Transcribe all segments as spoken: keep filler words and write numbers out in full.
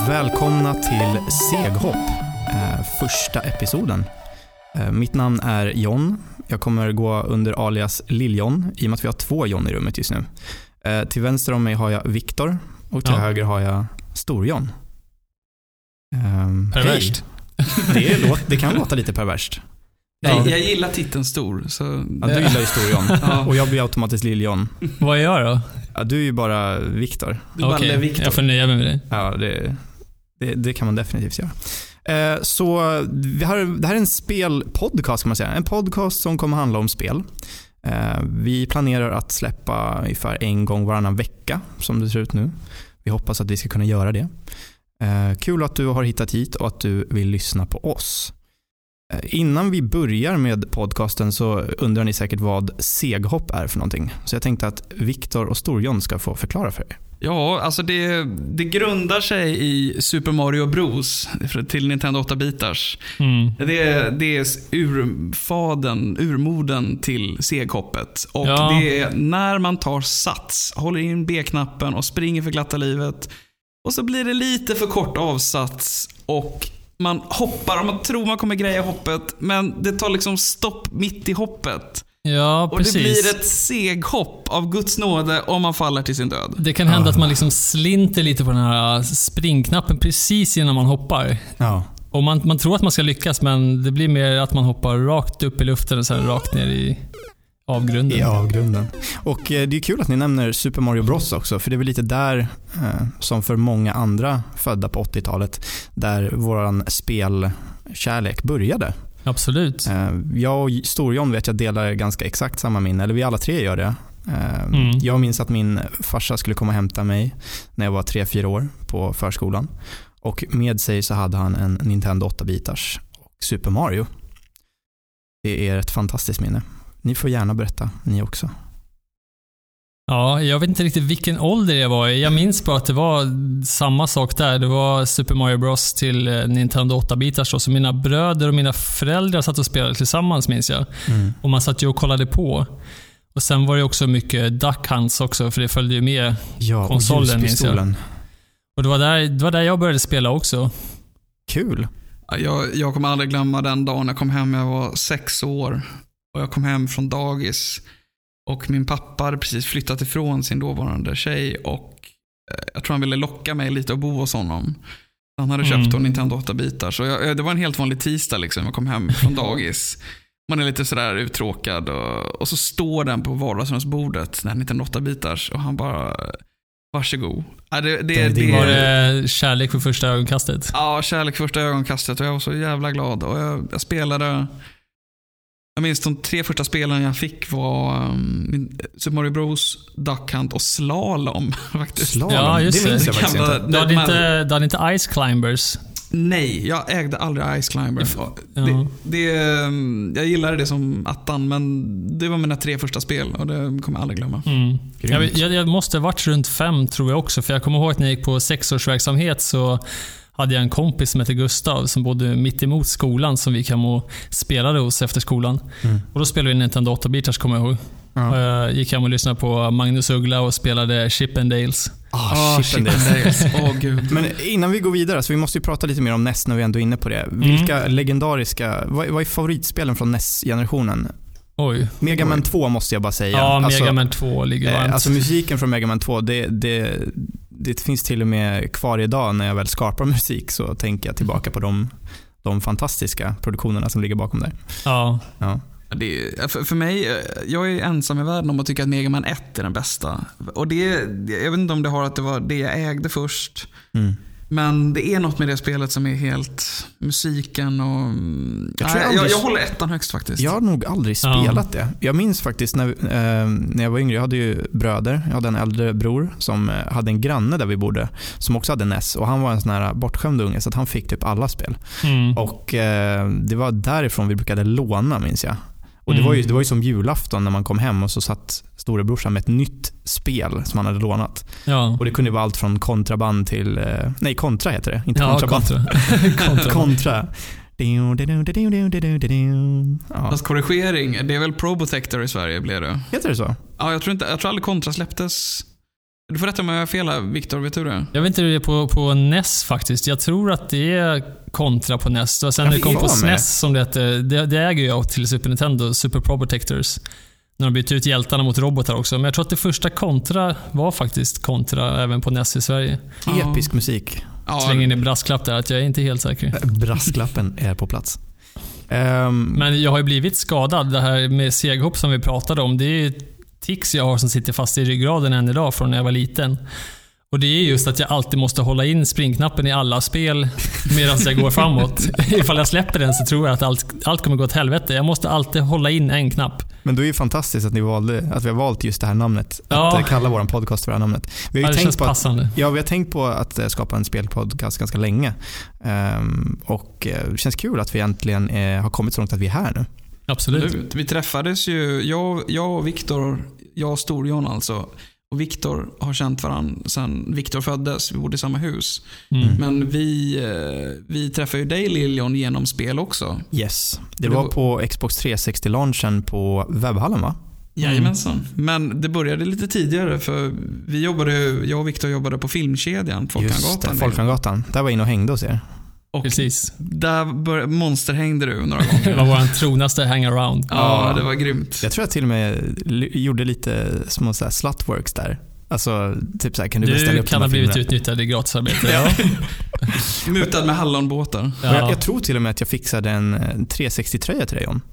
Välkomna till Seghopp, eh, första episoden. Eh, mitt namn är John. Jag kommer gå under alias Lill-John i och med att vi har två John i rummet just nu. Eh, till vänster om mig har jag Viktor och till ja. höger har jag Stor-John. Eh, perverst. Det, är låt, det kan låta lite perverst. Ja. Jag gillar titeln Stor. Så... Ja, du gillar ju Stor-John. Ja. Och jag blir automatiskt Lill-John. Vad är jag då? Ja, du är ju bara Viktor. Okej, okay. Viktor. Jag får nöja mig med det. Ja, det, det, det kan man definitivt göra. Eh, så vi har, det här är en spelpodcast kan man säga. En podcast som kommer handla om spel. Eh, vi planerar att släppa ungefär en gång varannan vecka som det ser ut nu. Vi hoppas att vi ska kunna göra det. Eh, kul att du har hittat hit och att du vill lyssna på oss. Innan vi börjar med podcasten så undrar ni säkert vad Seghopp är för någonting. Så jag tänkte att Viktor och Stor-John ska få förklara för er. Ja, alltså det, det grundar sig i Super Mario Bros till Nintendo åtta-bitars. Mm. Det, det är urfaden, urmoden till Seghoppet. Och ja. det är när man tar sats, håller in B-knappen och springer för glatta livet. Och så blir det lite för kort avsats och man hoppar och man tror man kommer greja hoppet, men det tar liksom stopp mitt i hoppet. Ja, och precis. Det blir ett seghopp av Guds nåde om man faller till sin död. Det kan hända ja. att man liksom slinter lite på den här springknappen precis innan man hoppar. Ja. Och man, man tror att man ska lyckas, men det blir mer att man hoppar rakt upp i luften och så här rakt ner i avgrunden. I avgrunden. Och eh, det är kul att ni nämner Super Mario Bros också, för det är väl lite där eh, som för många andra födda på åttiotalet där våran spelkärlek började. Absolut. Eh, jag och Stor-John vet jag delar ganska exakt samma minne, eller vi alla tre gör det. Eh, mm. Jag minns att min farsa skulle komma och hämta mig när jag var tre fyra år på förskolan. Och med sig så hade han en Nintendo åtta-bitars och Super Mario. Det är ett fantastiskt minne. Ni får gärna berätta, ni också. Ja, jag vet inte riktigt vilken ålder jag var i. Jag minns bara att det var samma sak där. Det var Super Mario Bros till Nintendo åtta-bitars. Så mina bröder och mina föräldrar satt och spelade tillsammans, minns jag. Mm. Och man satt ju och kollade på. Och sen var det också mycket Duck Hunts också, för det följde ju med ja, konsolen, och minns jag. Och det var, där, det var där jag började spela också. Kul. Jag, jag kommer aldrig glömma den dagen jag kom hem. Jag var sex år. Och jag kom hem från dagis och min pappa hade precis flyttat ifrån sin dåvarande tjej och jag tror han ville locka mig lite och bo hos honom. Han hade köpt mm. en Nintendo åtta-bitar, så jag, det var en helt vanlig tisdag liksom. Jag kom hem från dagis. Man är lite sådär uttråkad och, och så står den på vardagsrumsbordet, den Nintendo åtta-bitars, och han bara, varsågod. Ja, det, det, det, det var det kärlek för första ögonkastet? Ja, kärlek för första ögonkastet, och jag var så jävla glad. Och jag, jag spelade... Jag minns de tre första spelen jag fick var um, Super Mario Bros, Duck Hunt och Slalom faktiskt. Slalom? Ja, just det. Det, det, det, det, du, hade inte, du hade inte Ice Climbers? Nej, jag ägde aldrig Ice Climbers. Ja. Det, det, jag gillade det som attan, men det var mina tre första spel och det kommer jag aldrig glömma. Mm. Jag, jag, jag måste ha varit runt fem, tror jag också, för jag kommer ihåg att när jag gick på sexårsverksamhet så hade jag en kompis som heter Gustav som bodde mitt emot skolan som vi kan och spelade hos efter skolan. Mm. Och då spelade vi Nintendo åtta-bitars, kommer jag ihåg. Ja. Och jag gick hem och lyssnade på Magnus Uggla och spelade Chip and Dales. Ah, oh, Chip and Dales. oh, Gud. Men innan vi går vidare så vi måste ju prata lite mer om N E S när vi ändå är inne på det. Vilka mm. legendariska, vad, vad är favoritspelen från N E S-generationen? Oj. Mega Man två måste jag bara säga. Ja, alltså, Mega Man två ligger varmt. Alltså musiken från Mega Man två, det, det, det finns till och med kvar idag när jag väl skapar musik, så tänker jag tillbaka på de, de fantastiska produktionerna som ligger bakom där. Ja. Ja. Det, för, för mig, jag är ensam i världen om att tycka att Mega Man ett är den bästa. Och det, jag vet inte om det har att det var det jag ägde först. Mm. Men det är något med det spelet som är helt musiken och... Jag, nej, jag, aldrig, jag, jag håller ettan högst faktiskt. Jag har nog aldrig spelat ja. det. Jag minns faktiskt när, eh, när jag var yngre, jag hade ju bröder. Jag hade en äldre bror som eh, hade en granne där vi bodde som också hade N E S. Och han var en sån här bortskämd unge så att han fick typ alla spel. Mm. Och eh, det var därifrån vi brukade låna, minns jag. Och det var, ju, det var ju som julafton när man kom hem och så satt storebrorsan med ett nytt spel som han hade lånat. Ja. Och det kunde vara allt från kontraband till... Nej, kontra heter det. Inte ja, kontraband. Kontra. kontra. kontra. Ja. Fast korrigering, det är väl Probotector i Sverige blev det. Heter det så? Ja, jag tror inte, jag tror aldrig kontra släpptes. Du får rätta om jag är fel här, Viktor, vet du det? Jag vet inte hur det är på, på N E S faktiskt. Jag tror att det är kontra på N E S. Och sen när det kom på S N E S, som det heter, det, det äger jag till Super Nintendo, Super Protectors. När de bytte ut hjältarna mot robotar också. Men jag tror att det första kontra var faktiskt kontra även på N E S i Sverige. Episk musik. Ja. Släng in i brasklapp där, att jag är inte helt säker. Brasklappen är på plats. Um, Men jag har ju blivit skadad. Det här med seghopp som vi pratade om, det är tics jag har som sitter fast i ryggraden än idag från när jag var liten. Och det är just att jag alltid måste hålla in springknappen i alla spel medan jag går framåt. Ifall jag släpper den så tror jag att allt, allt kommer gå åt helvete. Jag måste alltid hålla in en knapp. Men då är det fantastiskt att, ni valde, att vi har valt just det här namnet. Ja. Att kalla vår podcast för det här namnet. Vi har ju ja, det tänkt känns på att, passande. ja, vi har tänkt på att skapa en spelpodcast ganska länge. Um, och det känns kul att vi äntligen eh, har kommit så långt att vi är här nu. Absolut. Vi träffades ju, jag, jag och Viktor, jag och Stor-John alltså, och Viktor har känt varandra sedan Viktor föddes. Vi bodde i samma hus. Mm. Men vi, vi träffade ju dig, Liljon, genom spel också. Yes. Det var på Xbox tre sextio-launchen på webbhallen, va? Jajamensan. Mm. Men det började lite tidigare, för vi jobbade, jag och Viktor jobbade på filmkedjan Folkangatan. Just det, Folkangatan. Där var jag inne och hängde hos er. Och precis. Där bör, monster hängde du några gånger. Det var vår tronaste hangaround. Ja, ja, det var grymt. Jag tror jag till och med gjorde lite små så här slutworks där. Alltså, typ så här, kan du, du beställa upp kan ha blivit utnyttjad i gratisarbete. Ja. Mutad med hallonbåtar. Ja. Jag, jag tror till och med att jag fixade en tre sextio-tröja till dig, John.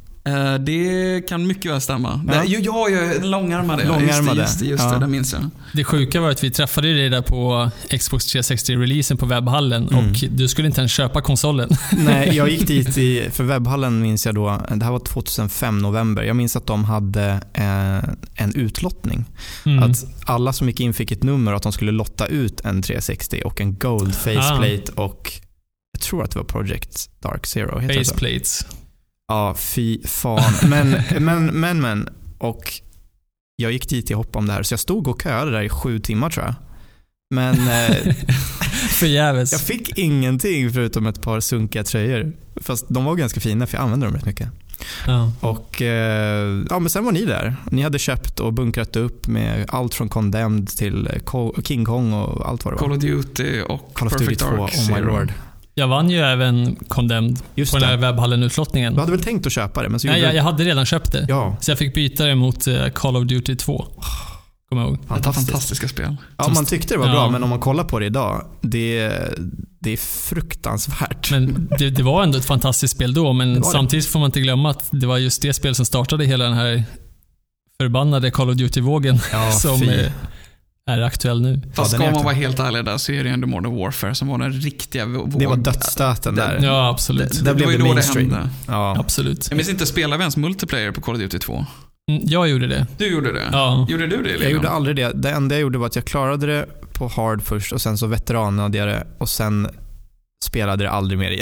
Det kan mycket väl stämma. Ja, jag, jag är långärmade. Långärmade. Just det, just det, ja. det minns jag. Det sjuka var att vi träffade dig där på Xbox tre sextio-releasen på webbhallen. Mm. Och du skulle inte ens köpa konsolen. Nej, jag gick dit i, för webbhallen minns jag då, det här var tjugohundrafem november. Jag minns att de hade eh, en utlottning. Mm. Att alla som gick in fick ett nummer och att de skulle lotta ut en tre sextio och en gold faceplate ah. och jag tror att det var Project Dark Zero. Faceplates. Ja, fy fan. Men, men, men, men. Och jag gick dit i hopp om det här. Så jag stod och köade där i sju timmar, tror jag. Men eh, förgäves. Jag fick ingenting förutom ett par sunkiga tröjor. Fast de var ganska fina, för jag använde dem rätt mycket. Ja. Och eh, ja, men sen var ni där. Ni hade köpt och bunkrat upp med allt från Condemned till King Kong och allt vad det var. Call of Duty och Call of Duty Perfect två, Dark oh my lord. Jag vann ju även Condemned Just på den här webbhallen-utlottningen. Du hade väl tänkt att köpa det? Men så Nej, jag, du... jag hade redan köpt det. Ja. Så jag fick byta det mot Call of Duty två. Kom ihåg. Fantastiskt. Fantastiska spel. Ja, man tyckte det var ja. bra, men om man kollar på det idag, det, det är fruktansvärt. Men det, det var ändå ett fantastiskt spel då, men samtidigt det. får man inte glömma att det var just det spel som startade hela den här förbannade Call of Duty-vågen ja, som är, är aktuell nu. Fast ska man vara helt ärlig där, så är det ändå Modern Warfare som var den riktiga vågen. Det var dödsstöten där. Ja, absolut. Det, det, det blev det mainstream. Det ja. Absolut. Jag minns inte, spelade vi ens multiplayer på Call of Duty två? Mm, jag gjorde det. Du gjorde det? Ja. Gjorde du det? Lilian? Jag gjorde aldrig det. Det enda jag gjorde var att jag klarade det på hard först och sen så veteranade jag det och sen spelade det aldrig mer igen.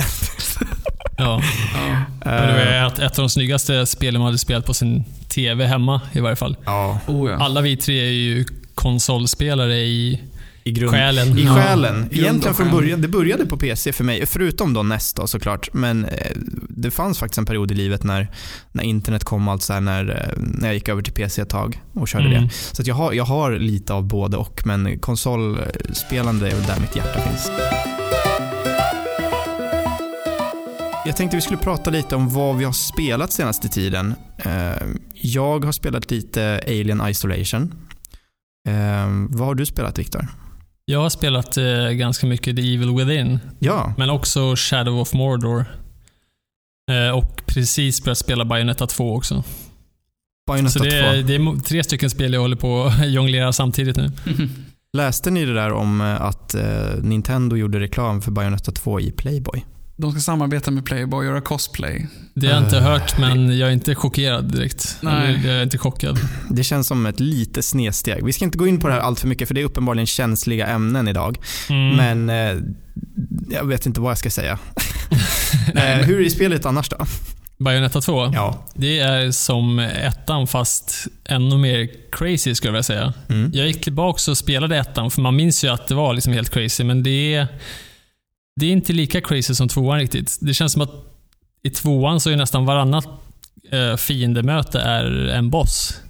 Ja. ja. Men det var ett, ett av de snyggaste spelen man hade spelat på sin tv hemma i varje fall. Ja. Oh, ja. Alla vi tre är ju konsolspelare i I grund, själen. I själen. Ja. Egentligen från början, det började på P C för mig, förutom då N E S då, såklart. Men eh, det fanns faktiskt en period i livet när, när internet kom, allt så här, när, när jag gick över till P C ett tag och körde mm. det. Så att jag, har, jag har lite av både och, men konsolspelande är väl där mitt hjärta finns. Jag tänkte vi skulle prata lite om vad vi har spelat senaste tiden. Jag har spelat lite Alien Isolation. Vad har du spelat, Viktor? Jag har spelat eh, ganska mycket The Evil Within. Ja. Men också Shadow of Mordor. Eh, och precis börjat spela Bayonetta två också. Bayonetta Så det är, två. det är tre stycken spel jag håller på att jonglera samtidigt nu. Läste ni det där om att eh, Nintendo gjorde reklam för Bayonetta två i Playboy? De ska samarbeta med Playboy och göra cosplay. Det har jag inte uh, hört, men jag är inte chockerad direkt. Nej. Jag är inte chockad. Det känns som ett lite snedsteg. Vi ska inte gå in på det här allt för mycket, för det är uppenbarligen känsliga ämnen idag. Mm. Men eh, jag vet inte vad jag ska säga. eh, hur är spelet annars då? Bayonetta två? Ja. Det är som ettan, fast ännu mer crazy, skulle jag vilja säga. Mm. Jag gick tillbaka och spelade ettan, för man minns ju att det var liksom helt crazy, men det är Det är inte lika crazy som tvåan riktigt. Det känns som att i tvåan så är nästan varannat eh, fiendemöte är en boss.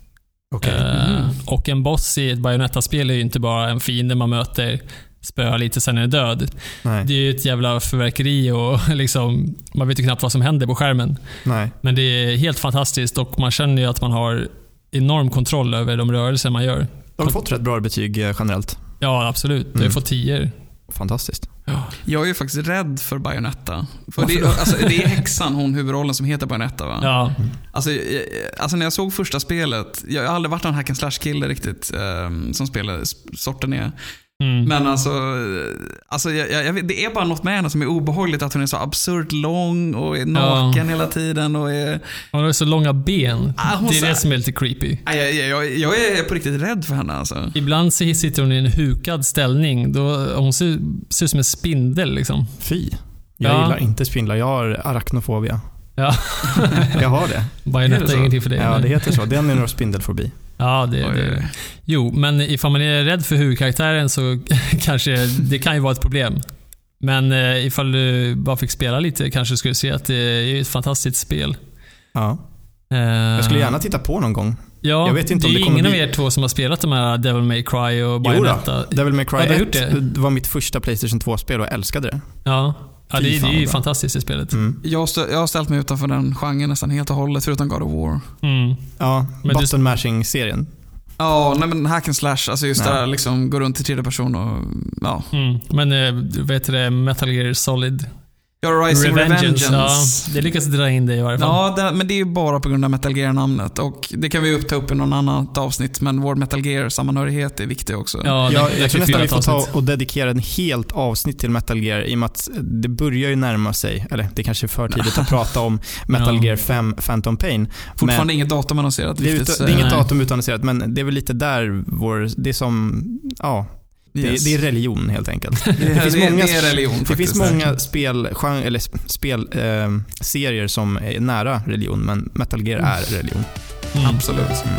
Okay. Mm. Uh, och en boss i ett Bayonetta-spel är ju inte bara en fiende man möter, spöar lite sen är den död. Nej. Det är ju ett jävla förverkeri och liksom, man vet ju knappt vad som händer på skärmen. Nej. Men det är helt fantastiskt och man känner ju att man har enorm kontroll över de rörelser man gör. Du har fått rätt bra betyg generellt. Ja, absolut. Du har mm. fått tio. Fantastiskt. Ja. Jag är ju faktiskt rädd för Bayonetta. För det, alltså, det är häxan, hon huvudrollen som heter Bayonetta, va? Ja. Alltså, alltså när jag såg första spelet, jag har aldrig varit någon hack and slash kille riktigt um, som spelar sorten är. Mm. Men alltså, alltså jag, jag vet, det är bara något med henne som är obehagligt, att hon är så absurt lång och är naken ja. hela tiden och är... Hon har så långa ben. Ah, det är så... det som är lite creepy. Ah, jag, jag, jag är på riktigt rädd för henne alltså. Ibland så sitter hon i en hukad ställning då hon ser, ser ut som en spindel liksom. Fy. Jag ja. gillar inte spindlar, jag har arachnofobia. Ja. Jag har det. Bayonetta är ingenting för det. Ja, men... det heter så. Det är en spindelfobi. Ja, det, det. Jo, men ifall man är rädd för huvudkaraktären så kanske det kan ju vara ett problem. Men ifall du bara fick spela lite kanske du skulle se att det är ett fantastiskt spel. Ja. Jag skulle gärna titta på någon gång. Ja, jag vet inte det om är det ingen bli... av er två som har spelat de här Devil May Cry och Bayonetta. Jo då, Devil May Cry ja, ett det? det var mitt första PlayStation två-spel och jag älskade det. Ja. Ja, det, det är ju fantastiskt i spelet. Mm. Jag, stö- jag har ställt mig utanför den genren nästan helt och hållet, förutom God of War. Mm. Ja, button mashing-serien. Ja, nej, men hack and slash, alltså just där liksom gå runt i tredje person och ja. Mm. Men du vet det, Metal Gear Solid. Ja, Rising Revengeance. Ja, det lyckas dra in det i varje fall. Ja, det, men det är ju bara på grund av Metal Gear-namnet. Och det kan vi upp ta upp i någon annat avsnitt. Men vår Metal Gear-sammanhörighet är viktig också. Ja, det, jag, det jag tror nästan vi får ta och dedikera en helt avsnitt till Metal Gear. I och med att det börjar ju närma sig. Eller det kanske är för tidigt att prata om Metal ja. Gear fem Phantom Pain. Fortfarande men, inget datum annonserat. Det är, ut, det är inget datum utannonserat. Men det är väl lite där vår... Det är som... Ja... Yes. Det, det är religion helt enkelt. Det, det, finns, det, många, det är religion, det finns många spel, eller spel eh, serier som är nära religion, men Metal Gear är religion. Mm. Absolut. Mm.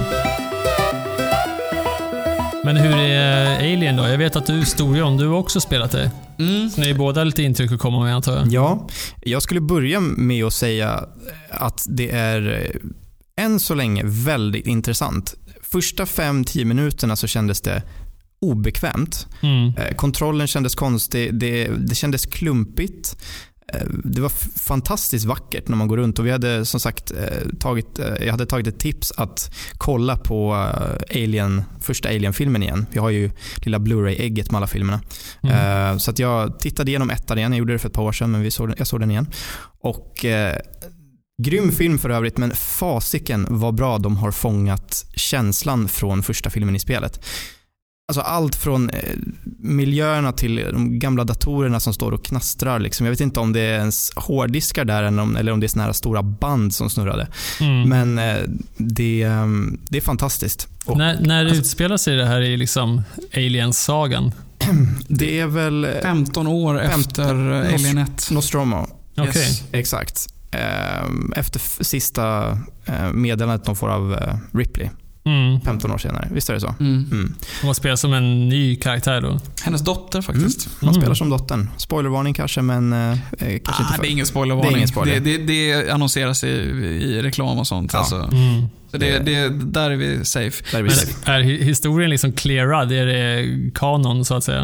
Men hur är Alien då? Jag vet att du, Storion, du har också spelat det. Mm. Så ni är båda lite intryck att komma med, antar jag. Ja, jag skulle börja med att säga att det är än så länge väldigt intressant. Första fem till tio minuterna så kändes det obekvämt. Mm. Eh, kontrollen kändes konstig. Det, det kändes klumpigt. Eh, det var f- fantastiskt vackert när man går runt. Och vi hade som sagt eh, tagit, eh, jag hade tagit ett tips att kolla på eh, Alien, första Alien-filmen igen. Vi har ju lilla Blu-ray-ägget med alla filmerna. Mm. Eh, så att jag tittade igenom ettan igen. Jag gjorde det för ett par år sedan, men vi såg, jag såg den igen. Och eh, grym film för övrigt, men fasiken vad bra de har fångat känslan från första filmen i spelet. Alltså allt från eh, miljöerna till de gamla datorerna som står och knastrar. Liksom. Jag vet inte om det är ens hårddiskar där eller om, eller om det är såna här stora band som snurrade. Mm. Men eh, det, eh, det är fantastiskt. Och, när när alltså, utspelar sig det här i liksom Aliens-sagan? Det är väl... femton år femton, efter Alien ett. Nostromo. Okej. Okay. Yes, exakt. Eh, efter f- sista eh, meddelandet de får av eh, Ripley. Mm. femton år senare, visst är det så? Mm. Mm. Man spelar som en ny karaktär då. Hennes dotter faktiskt. Mm. Man mm. spelar som dottern. Spoilervarning kanske, men eh, kanske ah, inte för. Det är ingen spoilervarning. Det, är ingen spoiler. det, det, det annonseras i, i reklam och sånt. Ja. Alltså. Mm. Så det, det, där är vi safe. Där är, vi men safe. Är historien liksom clearad? Är det kanon så att säga?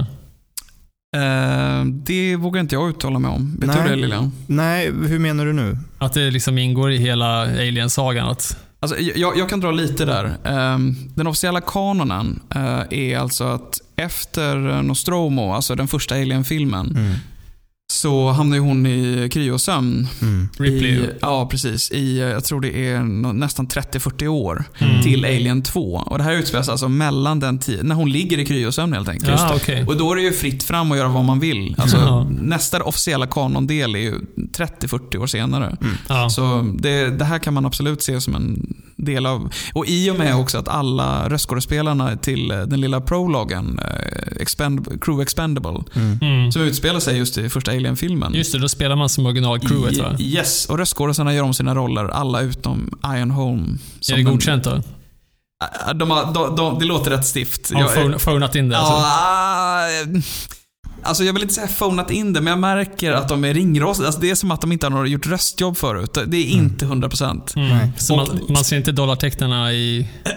Uh, det vågar inte jag uttala mig om. Vet du det, Lilian? Nej, hur menar du nu? Att det liksom ingår i hela Alien-sagan att... Alltså, jag, jag kan dra lite där. Um, den officiella kanonen uh, är alltså att efter Nostromo, alltså den första Alien-filmen, mm. så hamnar ju hon i kryosömn. Mm. Ripley. I, ja, precis. I, jag tror det är nästan trettio till fyrtio år mm. till Alien två. Och det här utspelas alltså mellan den tiden, när hon ligger i kryosömn helt enkelt. Ja, okay. Och då är det ju fritt fram att göra vad man vill. Alltså, ja. Nästa officiella kanondel är ju trettio till fyrtio år senare. Mm. Ja. Så det, det här kan man absolut se som en del av. Och i och med också att alla röstskådespelarna till den lilla prologen, expend, Crew Expendable, mm. Mm. som utspelar sig just i första Alien-filmen. Just det, då spelar man som original-crewet, va? Yes, och röstskådespelarna gör om sina roller, alla utom Ian Holm. Är det godkänt då? De har, de, de, det låter rätt stift. Har de phonat in det? Alltså? Ja, alltså jag vill inte säga phonat in det, men jag märker att de är ringrostiga. Alltså det är som att de inte har gjort röstjobb förut. Det är inte hundra procent. Mm. Så man, man ser inte dollartecknarna i...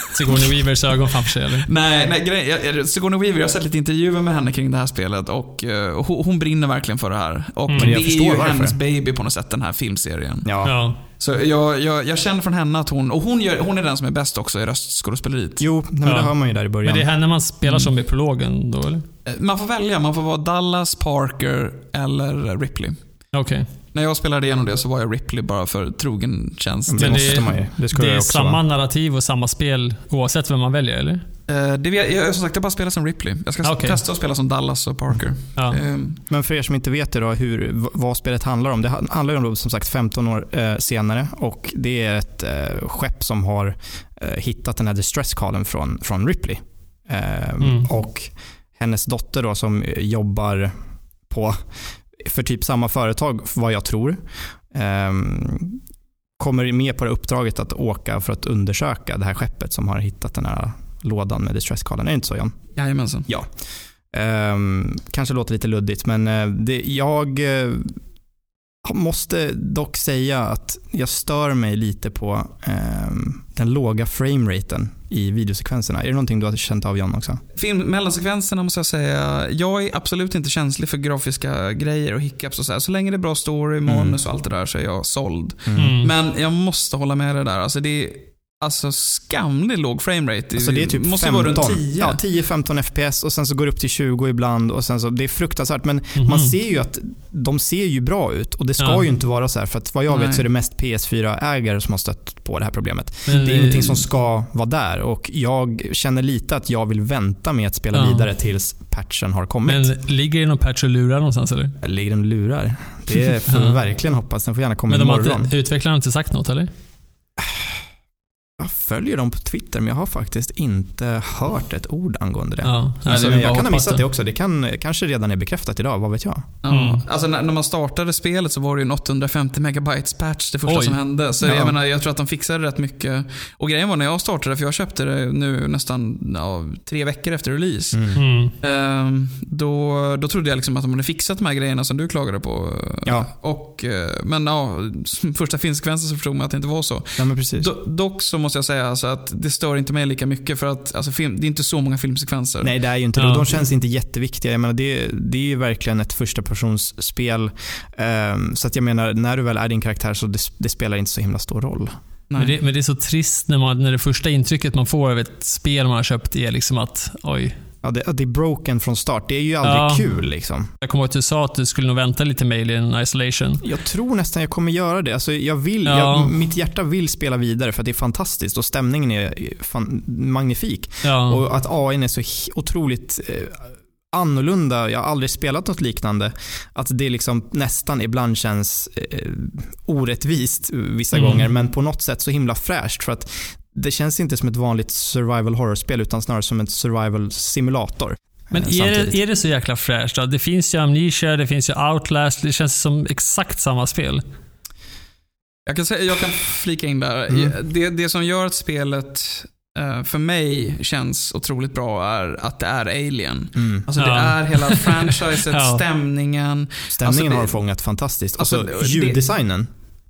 Sigourney Weavers ögon framför sig, eller? Nej, nej grej, Sigourney Weaver, jag har sett lite intervjuer med henne kring det här spelet och uh, hon, hon brinner verkligen för det här. Och Mm. det Jag är förstår ju varför. hennes baby på något sätt, den här filmserien. Ja. Ja. Så jag, jag, jag känner från henne att hon, och hon, gör, hon är den som är bäst också i röstskådespeleriet. Jo, men Ja. det hör man ju där i början. Men det är henne man spelar som i prologen då, eller? Man får välja, man får vara Dallas, Parker eller Ripley. Okej. När jag spelade igenom det så var jag Ripley bara för trogen tjänst. det Men måste det- man ju. Det ska Det jag är också samma vara. narrativ och samma spel oavsett vem man väljer, eller? Eh, det vet, jag, som sagt, jag bara spelar som Ripley. Jag ska Okej. testa att spela som Dallas och Parker. Ja. Eh, Men för er som inte vet det då, hur, v- vad spelet handlar om. Det ha- handlar ju om, som sagt, femton år eh, senare och det är ett eh, skepp som har eh, hittat den här distress callen från, från Ripley. Eh, Mm. Och hennes dotter då som jobbar på för typ samma företag, vad jag tror, eh, kommer med på det uppdraget att åka för att undersöka det här skeppet som har hittat den här lådan med distress callen. Är det inte så, Jan? Jajamensan. Ja. Um, kanske låter lite luddigt, men uh, det, jag uh, måste dock säga att jag stör mig lite på um, den låga frameraten i videosekvenserna. Är det någonting du har känt av, Jan, också? Film, mellansekvenserna måste jag säga, jag är absolut inte känslig för grafiska grejer och hiccups och så här. Så länge det är bra story, manus och allt det där så är jag såld. Mm. Men jag måste hålla med det där. Alltså det är alltså skamlig låg framerate. Alltså det är typ måste vara runt femton, tio. ja, tio femton F P S och sen så går det upp till tjugo ibland och sen så, det är fruktansvärt, men Mhm. man ser ju att de ser ju bra ut och det ska Ja. ju inte vara så här, för att vad jag Nej. vet så är det mest P S fyra-ägare som har stött på det här problemet. Men Det är ingenting som ska vara där och jag känner lite att jag vill vänta med att spela Ja. vidare tills patchen har kommit. Men ligger det någon patch och lurar någonstans, eller? Ligger den lurar? Det får vi Ja. verkligen hoppas. Den får gärna komma Men de har imorgon. inte, utvecklarna har inte sagt något, eller? Jag följer dem på Twitter, men jag har faktiskt inte hört ett ord angående det. Ja. Nej, Alltså, det är jag bara kan ha hoppas missat det också. Det kan, kanske redan är bekräftat idag, vad vet jag? Ja. Mm. Alltså när, när man startade spelet så var det ju en åttahundrafemtio megabytes patch det första Oj. som hände. Så Ja. jag menar, jag tror att de fixade rätt mycket. Och grejen var när jag startade, för jag köpte det nu nästan ja, tre veckor efter release. Mm. Mm. Ehm, då, då trodde jag liksom att de hade fixat de här grejerna som du klagade på. Ja. Och, eh, men ja, första filmsekvensen så förstod man att det inte var så. Ja, men precis. Do, dock så måste jag säga alltså att det stör inte mig lika mycket för att alltså film, det är inte så många filmsekvenser. Nej, det är ju inte Ja. det. De känns inte jätteviktiga. Jag menar, det, det är ju verkligen ett första personsspel. Um, så att jag menar, när du väl är din karaktär så det, det spelar inte så himla stor roll. Nej. Men, det, men det är så trist när, man, när det första intrycket man får av ett spel man har köpt är liksom att oj. Ja, det, det är broken från start. Det är ju aldrig Ja. kul liksom. Jag kommer ihåg att du sa att du skulle nog vänta lite med Alien Isolation. Jag tror nästan jag kommer göra det. Alltså, jag vill, Ja. jag, mitt hjärta vill spela vidare för att det är fantastiskt och stämningen är fan, magnifik. Ja. Och att A I är så hi- otroligt eh, annorlunda. Jag har aldrig spelat något liknande. Att det liksom nästan ibland känns eh, orättvist vissa Mm. gånger, men på något sätt så himla fräscht för att det känns inte som ett vanligt survival horror-spel utan snarare som en survival simulator. Men eh, är samtidigt. det, är det så jäkla fräscht då? Det finns ju Amnesia, det finns ju Outlast. Det känns som exakt samma spel. Jag kan, säga, jag kan flika in där. Mm. Det, det som gör att spelet eh, för mig känns otroligt bra är att det är Alien. Mm. Alltså det Ja. är hela franchiset, Ja. stämningen. Stämningen Alltså, det- har fångat fantastiskt. Och Alltså, så det- ljuddesignen.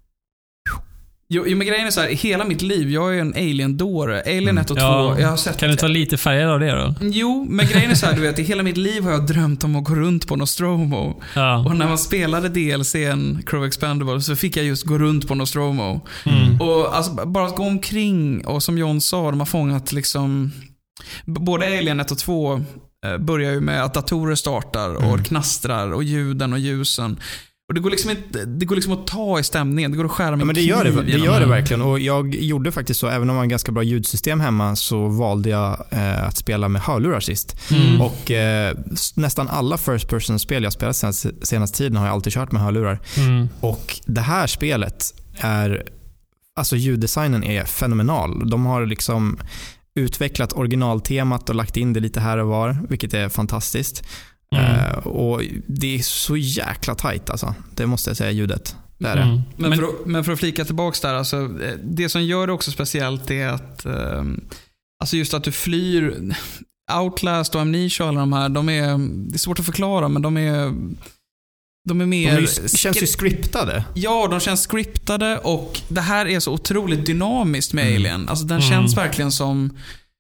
Jo, jo, men grejen är så här, hela mitt liv, jag är en Alien-dåre. Alien ett och Ja. två, jag har sett... Kan du inte vara lite färgad av det då? Jo, men grejen är så här, du vet, i hela mitt liv har jag drömt om att gå runt på Nostromo. Ja. Och när man spelade D L C:n Crow Expandable så fick jag just gå runt på Nostromo. Mm. Och alltså, bara att gå omkring och som John sa, de har fångat liksom... b- Både Alien ett och två eh, börjar ju med att datorer startar och Mm. knastrar och ljuden och ljusen. Och det går liksom inte, det går liksom att ta i stämningen, det går att skära med Ja, men det gör det, kniv det genom gör det den. verkligen. Och jag gjorde faktiskt så, även om man har ganska bra ljudsystem hemma så valde jag eh, att spela med hörlurar sist. Mm. Och eh, s- nästan alla first person-spel jag spelat senaste, senaste tiden har jag alltid kört med hörlurar. Mm. Och det här spelet är, alltså ljuddesignen är fenomenal. De har liksom utvecklat originaltemat och lagt in det lite här och var, vilket är fantastiskt. Mm. Eh, och det är så jäkla tajt alltså. Det måste jag säga, ljudet. Det är det. Mm. Men, Men, för att, men för att flika tillbaks där, alltså, eh, det som gör det också speciellt är att eh, alltså just att du flyr. Outlast och Amnesia och alla de här, de är, det är svårt att förklara, men de är De är mer... De är, känns ju scriptade. Ja, de känns scriptade och det här är så otroligt dynamiskt med mm. Alien. Alltså den Mm. känns verkligen som...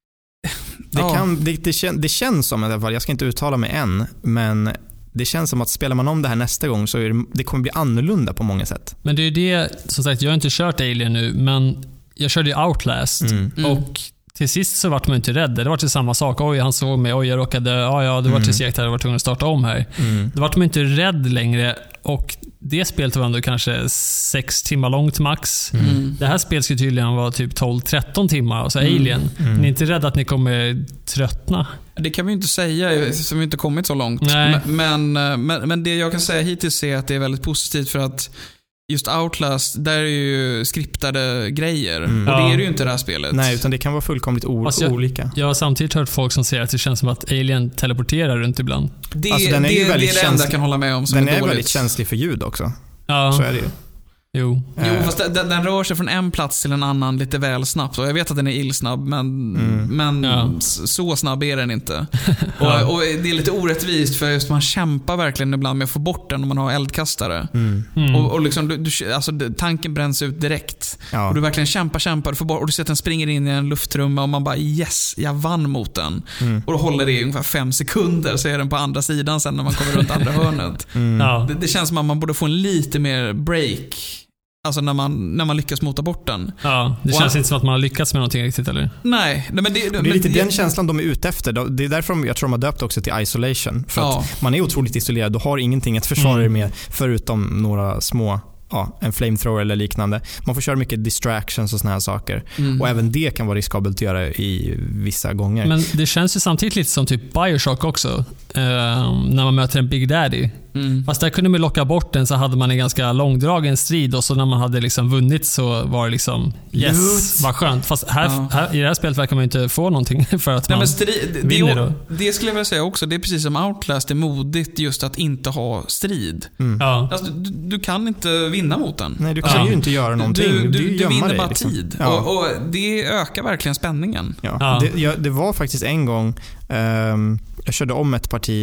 Det, Ja. kan, det, det, kän, det känns som i alla fall, jag ska inte uttala mig än, men det känns som att spelar man om det här nästa gång så är det, det kommer bli annorlunda på många sätt. Men det är ju det, som sagt, jag har inte kört Alien nu, men jag körde ju Outlast Mm. Mm. och till sist så vart man inte rädd. Det var till samma sak. Oj, han såg mig. Oj, jag råkade... Ja, ja, det var Mm. till segt här. Jag var tvungen att starta om här. Mm. Då vart man inte rädd längre och det spelet var ändå kanske sex timmar långt max. Mm. Det här spelet skulle tydligen vara typ tolv tretton timmar, alltså Mm. Alien. Mm. Ni är inte rädda att ni kommer tröttna? Det kan vi inte säga, som vi inte kommit så långt. Nej. Men, men, men det jag kan säga hittills är att det är väldigt positivt för att just Outlast, där är ju skriptade grejer. Mm. Och det Ja. är det ju inte det här spelet. Nej, utan det kan vara fullkomligt o- Fast jag- olika. Jag har samtidigt hört folk som säger att det känns som att Alien teleporterar runt ibland. Det, Alltså, den är det, ju det är väldigt det enda känslig. jag kan hålla med om som Den är, är dåligt. väldigt känslig för ljud också. Ja, Så är det ju. jo. Jo, Eh, fast den, den rör sig från en plats till en annan lite väl snabbt. Och jag vet att den är illsnabb, men, Mm. men Ja. s- så snabb är den inte. Ja. och, och det är lite orättvist för just man kämpar verkligen ibland med att få bort den om man har eldkastare. Mm. Mm. Och, och liksom, du, du, alltså, det- tanken bränns ut direkt. Ja. Och du verkligen kämpar, kämpar, du får bort, och du ser att den springer in i en lufttrumma och man bara yes, jag vann mot den. Mm. Och då håller det i ungefär fem sekunder så är den på andra sidan sen när man kommer runt andra hörnet. Mm. Ja. Det, det känns som att man borde få en lite mer break. Alltså när man, när man lyckas mota bort den. Ja, det Och känns han- inte som att man har lyckats med någonting riktigt, eller? Nej, nej men det, Och det är lite den känslan de är ute efter. Det är därför de, jag tror de har döpt också till isolation. För Ja. att man är otroligt isolerad. Du har ingenting att försvara dig Mm. med förutom några små, ja, en flamethrower eller liknande. Man får köra mycket distractions och såna här saker. Mm. Och även det kan vara riskabelt att göra i vissa gånger. Men det känns ju samtidigt lite som typ Bioshock också. Eh, när man möter en Big Daddy. Mm. Fast där kunde man locka bort den, så hade man en ganska långdragen strid och så när man hade liksom vunnit så var det liksom yes, Just. vad skönt. Fast här, Ja. här, i det här spelet verkar man ju inte få någonting för att Nej, man men strid, det, vinner då. det, det skulle jag vilja säga också. Det är precis som Outlast är modigt just att inte ha strid. Mm. Ja. Alltså, du, du kan inte vinna mot den. Nej, du kan Ja. ju inte göra någonting. Du, du, är ju du gömma vinner dig, bara liksom. tid. Ja. Och, och det ökar verkligen spänningen. Ja. Ja. Det, jag, det var faktiskt en gång ehm, jag körde om ett parti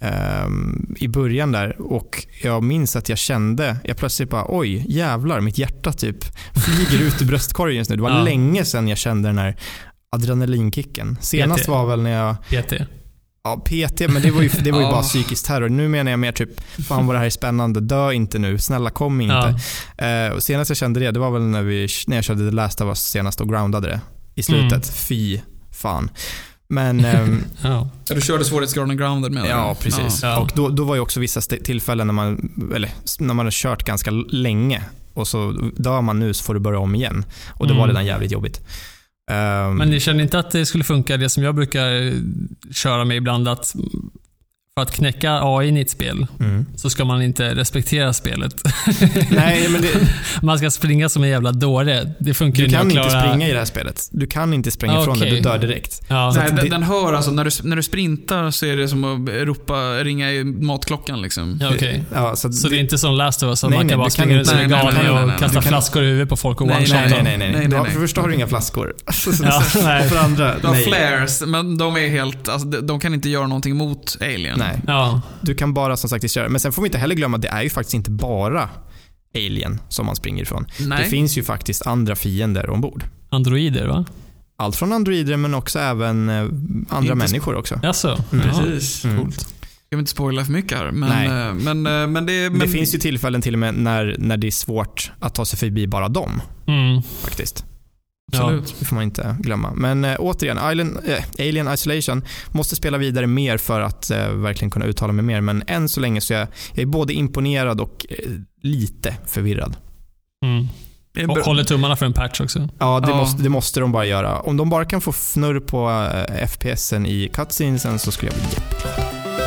ehm, i början där och jag minns att jag kände, jag plötsligt bara oj jävlar, mitt hjärta typ flyger ut i bröstkorgen just nu. Det var Ja. länge sedan jag kände den här adrenalinkicken. Senast P T. var väl när jag P T. ja, P T, men det var ju, det var ju Ja. bara psykisk terror. Nu menar jag mer typ, fan vad det här är spännande, dö inte nu, snälla kom inte. Eh, och senast jag kände det, det var väl när, vi, när jag körde The Last of Us senast och groundade det i slutet. Mm. Fy fan. Men ehm, Ja. Ja, du körde svårighetsgraden grounded med ja, precis. Ja. Och då, då var ju också vissa st- tillfällen när man, eller, när man har kört ganska länge och så dör man nu så får du börja om igen. Och det Mm. var redan jävligt jobbigt. Ehm, Men ni känner inte att det skulle funka, det som jag brukar köra med ibland, att för att knäcka A I i ett spel mm. så ska man inte respektera spelet. Nej, men det, Man ska springa som en jävla dåre. Det funkar du ju när kan jag inte klarar... springa i det här spelet. Du kan inte springa Ah, ifrån okej. det, du dör direkt. Ja. Nej, det- den, den hör alltså, när du, när du sprintar så är det som att ropa, ringa i matklockan liksom. Ja, okej. Ja, så Så det är inte som Last of Us, att Nej, man nej, kan bara du kan springa ut inte- som en nej, nej, galen nej, nej, och nej. kasta Du kan- flaskor i huvudet på folk och Nej, one-shota nej, dem. nej, nej, nej. Nej, Du har, nej, för nej. det första har du inga flaskor. Ja, nej. För andra, De har nej. flares, men de är helt, alltså, de, de kan inte göra någonting mot Alien. Mm. Nej. Ja. Du kan bara som sagt köra. Men sen får vi inte heller glömma att det är ju faktiskt inte bara Alien som man springer ifrån. Nej. Det finns ju faktiskt andra fiender ombord. Androider, va? Allt från androider men också även eh, andra Inte- människor också. Jaså? Mm. Ja. Precis. Mm. Coolt. Jag vill inte spoila för mycket här, men, Nej. eh, men, eh, men det... Men, Det finns ju tillfällen till och med när, när det är svårt att ta sig förbi bara dem Mm. faktiskt. absolut. Det får man inte glömma. Men äh, återigen, Island, äh, Alien Isolation måste spela vidare mer för att äh, verkligen kunna uttala mig mer. Men än så länge så är jag, jag är både imponerad och äh, lite förvirrad. Mm. Det är Och bra. håller tummarna för en patch också. Ja, det, Ja. Måste, det måste de bara göra. Om de bara kan få fnurr på äh, F P S'en i cutscenesen så skulle jag bli jätteglad.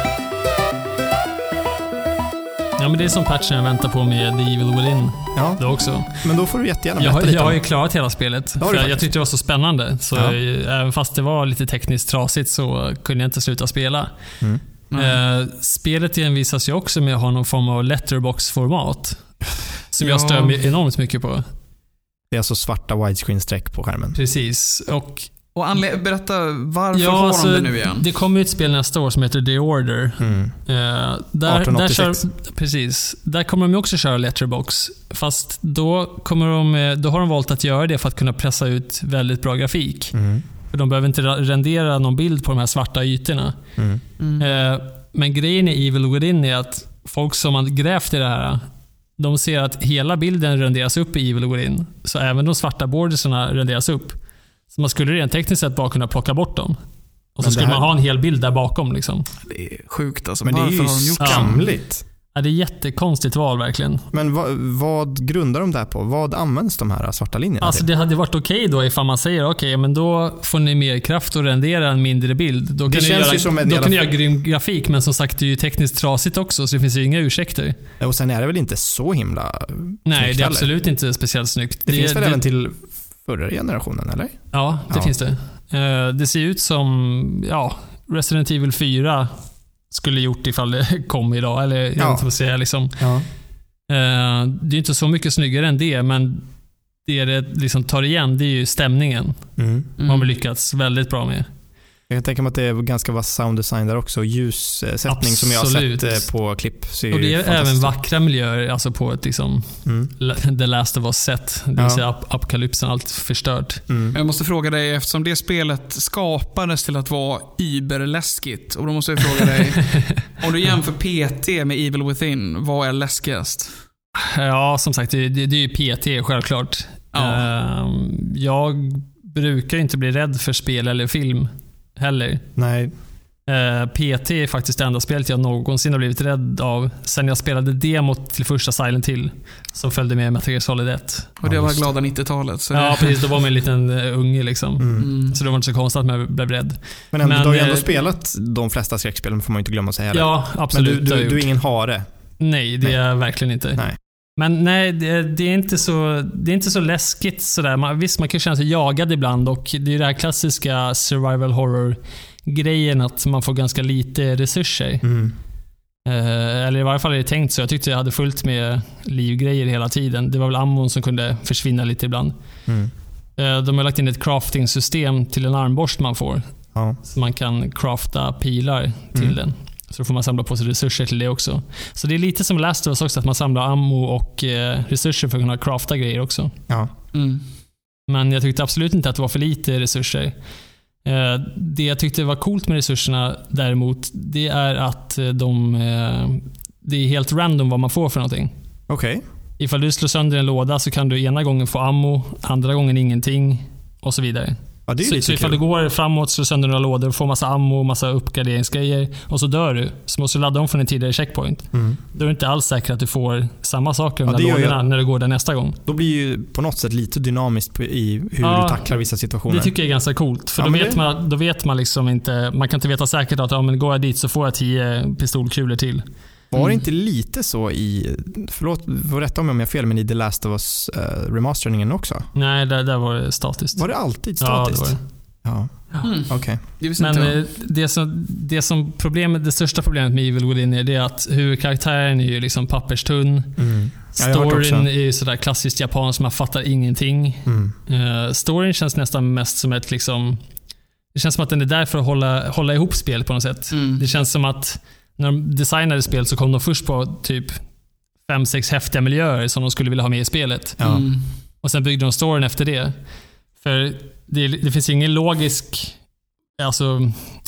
Ja, men det är som patchen jag väntar på med The Evil Within Ja, då också. men då får du jättegärna Jag berätta har, lite jag har om ju det. klarat hela spelet. har du För jag, jag faktiskt. tyckte det var så spännande. Så Ja. jag, även fast det var lite tekniskt trasigt så kunde jag inte sluta spela. Mm. Nej. Eh, spelet envisas ju också med att ha någon form av letterbox-format. Som jag Ja. stör mig enormt mycket på. Det är alltså svarta widescreen-streck på skärmen. Precis. Och Och anle- berätta, varför ja, har alltså, de det nu igen? Det kommer ett spel nästa år som heter The Order. Mm. Uh, där, arton åttiosex. där kör, precis. Där kommer de också köra letterbox. Fast då, kommer de, då har de valt att göra det för att kunna pressa ut väldigt bra grafik. Mm. För de behöver inte rendera någon bild på de här svarta ytorna. Mm. Mm. Uh, men grejen i Evil Within är att folk som har grävt i det här, de ser att hela bilden renderas upp i Evil Within. Så även de svarta bordersarna renderas upp. Så man skulle rent tekniskt sett bara kunna plocka bort dem. Och så Men skulle här- man ha en hel bild där bakom. Liksom. Det är sjukt alltså. Men det är Varför ju har de gjort det? skamligt. Ja, det är jättekonstigt val verkligen. Men vad, vad grundar de där på? Vad används de här svarta linjerna Alltså till? det hade varit okej då ifall man säger okej, okay, men då får ni mer kraft att rendera en mindre bild. Då kan Det ni känns göra, ju som en då jävla- kan ni göra grym grafik, men som sagt det är ju tekniskt trasigt också, så det finns ju inga ursäkter. Och sen är det väl inte så himla Nej, snyggt det är heller. absolut inte speciellt snyggt. Det, finns väl även till förra generationen, eller? Ja, det Ja. finns det. Eh, Det ser ut som ja, Resident Evil fyra skulle gjort ifall det kom idag. Eller jag Ja. vet inte vad säga. Liksom. Ja. Eh, Det är inte så mycket snyggare än det, men det det liksom tar igen, det är ju stämningen. Mm. Mm. Har vi lyckats väldigt bra med. Jag kan tänka mig att det är ganska vass sounddesign där också. Ljussättning som jag har Absolut. sett eh, på klipp. Ser Och det ju är även fantastiskt ut. vackra miljöer, alltså på ett liksom Mm. The Last of Us set. Det vill Ja. säga ap- apokalypsen, allt förstört. Mm. Jag måste fråga dig, eftersom det spelet skapades till att vara überläskigt. Och då måste jag fråga dig, om du jämför P T med Evil Within, vad är läskigast? Ja, som sagt, det, det, det är ju P T självklart. Ja. Ehm, jag brukar inte bli rädd för spel eller film heller. Nej, Uh, P T är faktiskt det enda spelet jag någonsin har blivit rädd av sen jag spelade demot till första Silent Hill som följde med Metal Gear Solid ett. Och det Ja, var just det. glada nittiotalet. Så Ja, det, precis. Då var man en liten uh, unge liksom. mm. mm. Så det var inte så konstigt att man blev rädd. Men, ändå, Men, du har ju ändå eh, spelat de flesta skräckspelen, får man ju inte glömma att säga heller. Ja, Men absolut. du, har du, jag du är gjort. ingen hare. Nej, det Nej. är jag verkligen inte. Nej. Men nej, det, det, är inte så, det är inte så läskigt sådär. Man, visst, man kan känna sig jagad ibland och det är det här klassiska survival horror-grejen att man får ganska lite resurser. Mm. Eh, eller i varje fall är det tänkt så. Jag tyckte jag hade fullt med livgrejer hela tiden. Det var väl ammon som kunde försvinna lite ibland. Mm. Eh, de har lagt in ett crafting-system till en armborst man får. Ja. Så man kan crafta pilar till Mm. den. Så då får man samla på sig resurser till det också. Så det är lite som Last of Us också, att man samlar ammo och eh, resurser för att kunna crafta grejer också. Ja. Mm. Men jag tyckte absolut inte att det var för lite resurser. Eh, det jag tyckte var coolt med resurserna däremot, det är att eh, de, eh, det är helt random vad man får för någonting. Okej. Ifall du slår sönder en låda så kan du ena gången få ammo, andra gången ingenting och så vidare. Ja, det är ju Så, lite så ifall kul. du går framåt, slår sönder några lådor, får massa ammo, massa uppgraderingsgrejer och så dör du. Så måste du ladda om från en tidigare checkpoint. Mm. Då är det inte alls säkert att du får samma saker Ja, under det gör lådorna jag. när du går där nästa gång. Då blir ju på något sätt lite dynamiskt på- i hur Ja, du tacklar vissa situationer. Det tycker jag är ganska coolt. För Ja, då, men vet det- man, då vet man liksom inte, man kan inte veta säkert att ja, men går jag dit så får jag tio pistolkulor till. Var det Mm. inte lite så i, förlåt, får rätta om jag har fel, men i The Last of Us uh, remasteringen också? Nej, där, där var det statiskt. Var det alltid Ja, det statiskt? var det. Ja, Mm. okej. Det visste Men inte jag. eh, det som, det som problemet, det största problemet med Evil Within är det att huvudkaraktären är ju liksom papperstunn. Mm. Ja, jag har hört Storyn också. är ju sådär klassiskt japanskt, man fattar ingenting. Mm. Uh, storyn känns nästan mest som ett liksom, det känns som att den är där för att hålla, hålla ihop spel på något sätt. Mm. Det känns som att när de designade spel så kom de först på typ fem, sex häftiga miljöer som de skulle vilja ha med i spelet. Ja. Mm. Och sen byggde de storyn efter det. För det, det finns ingen logisk alltså,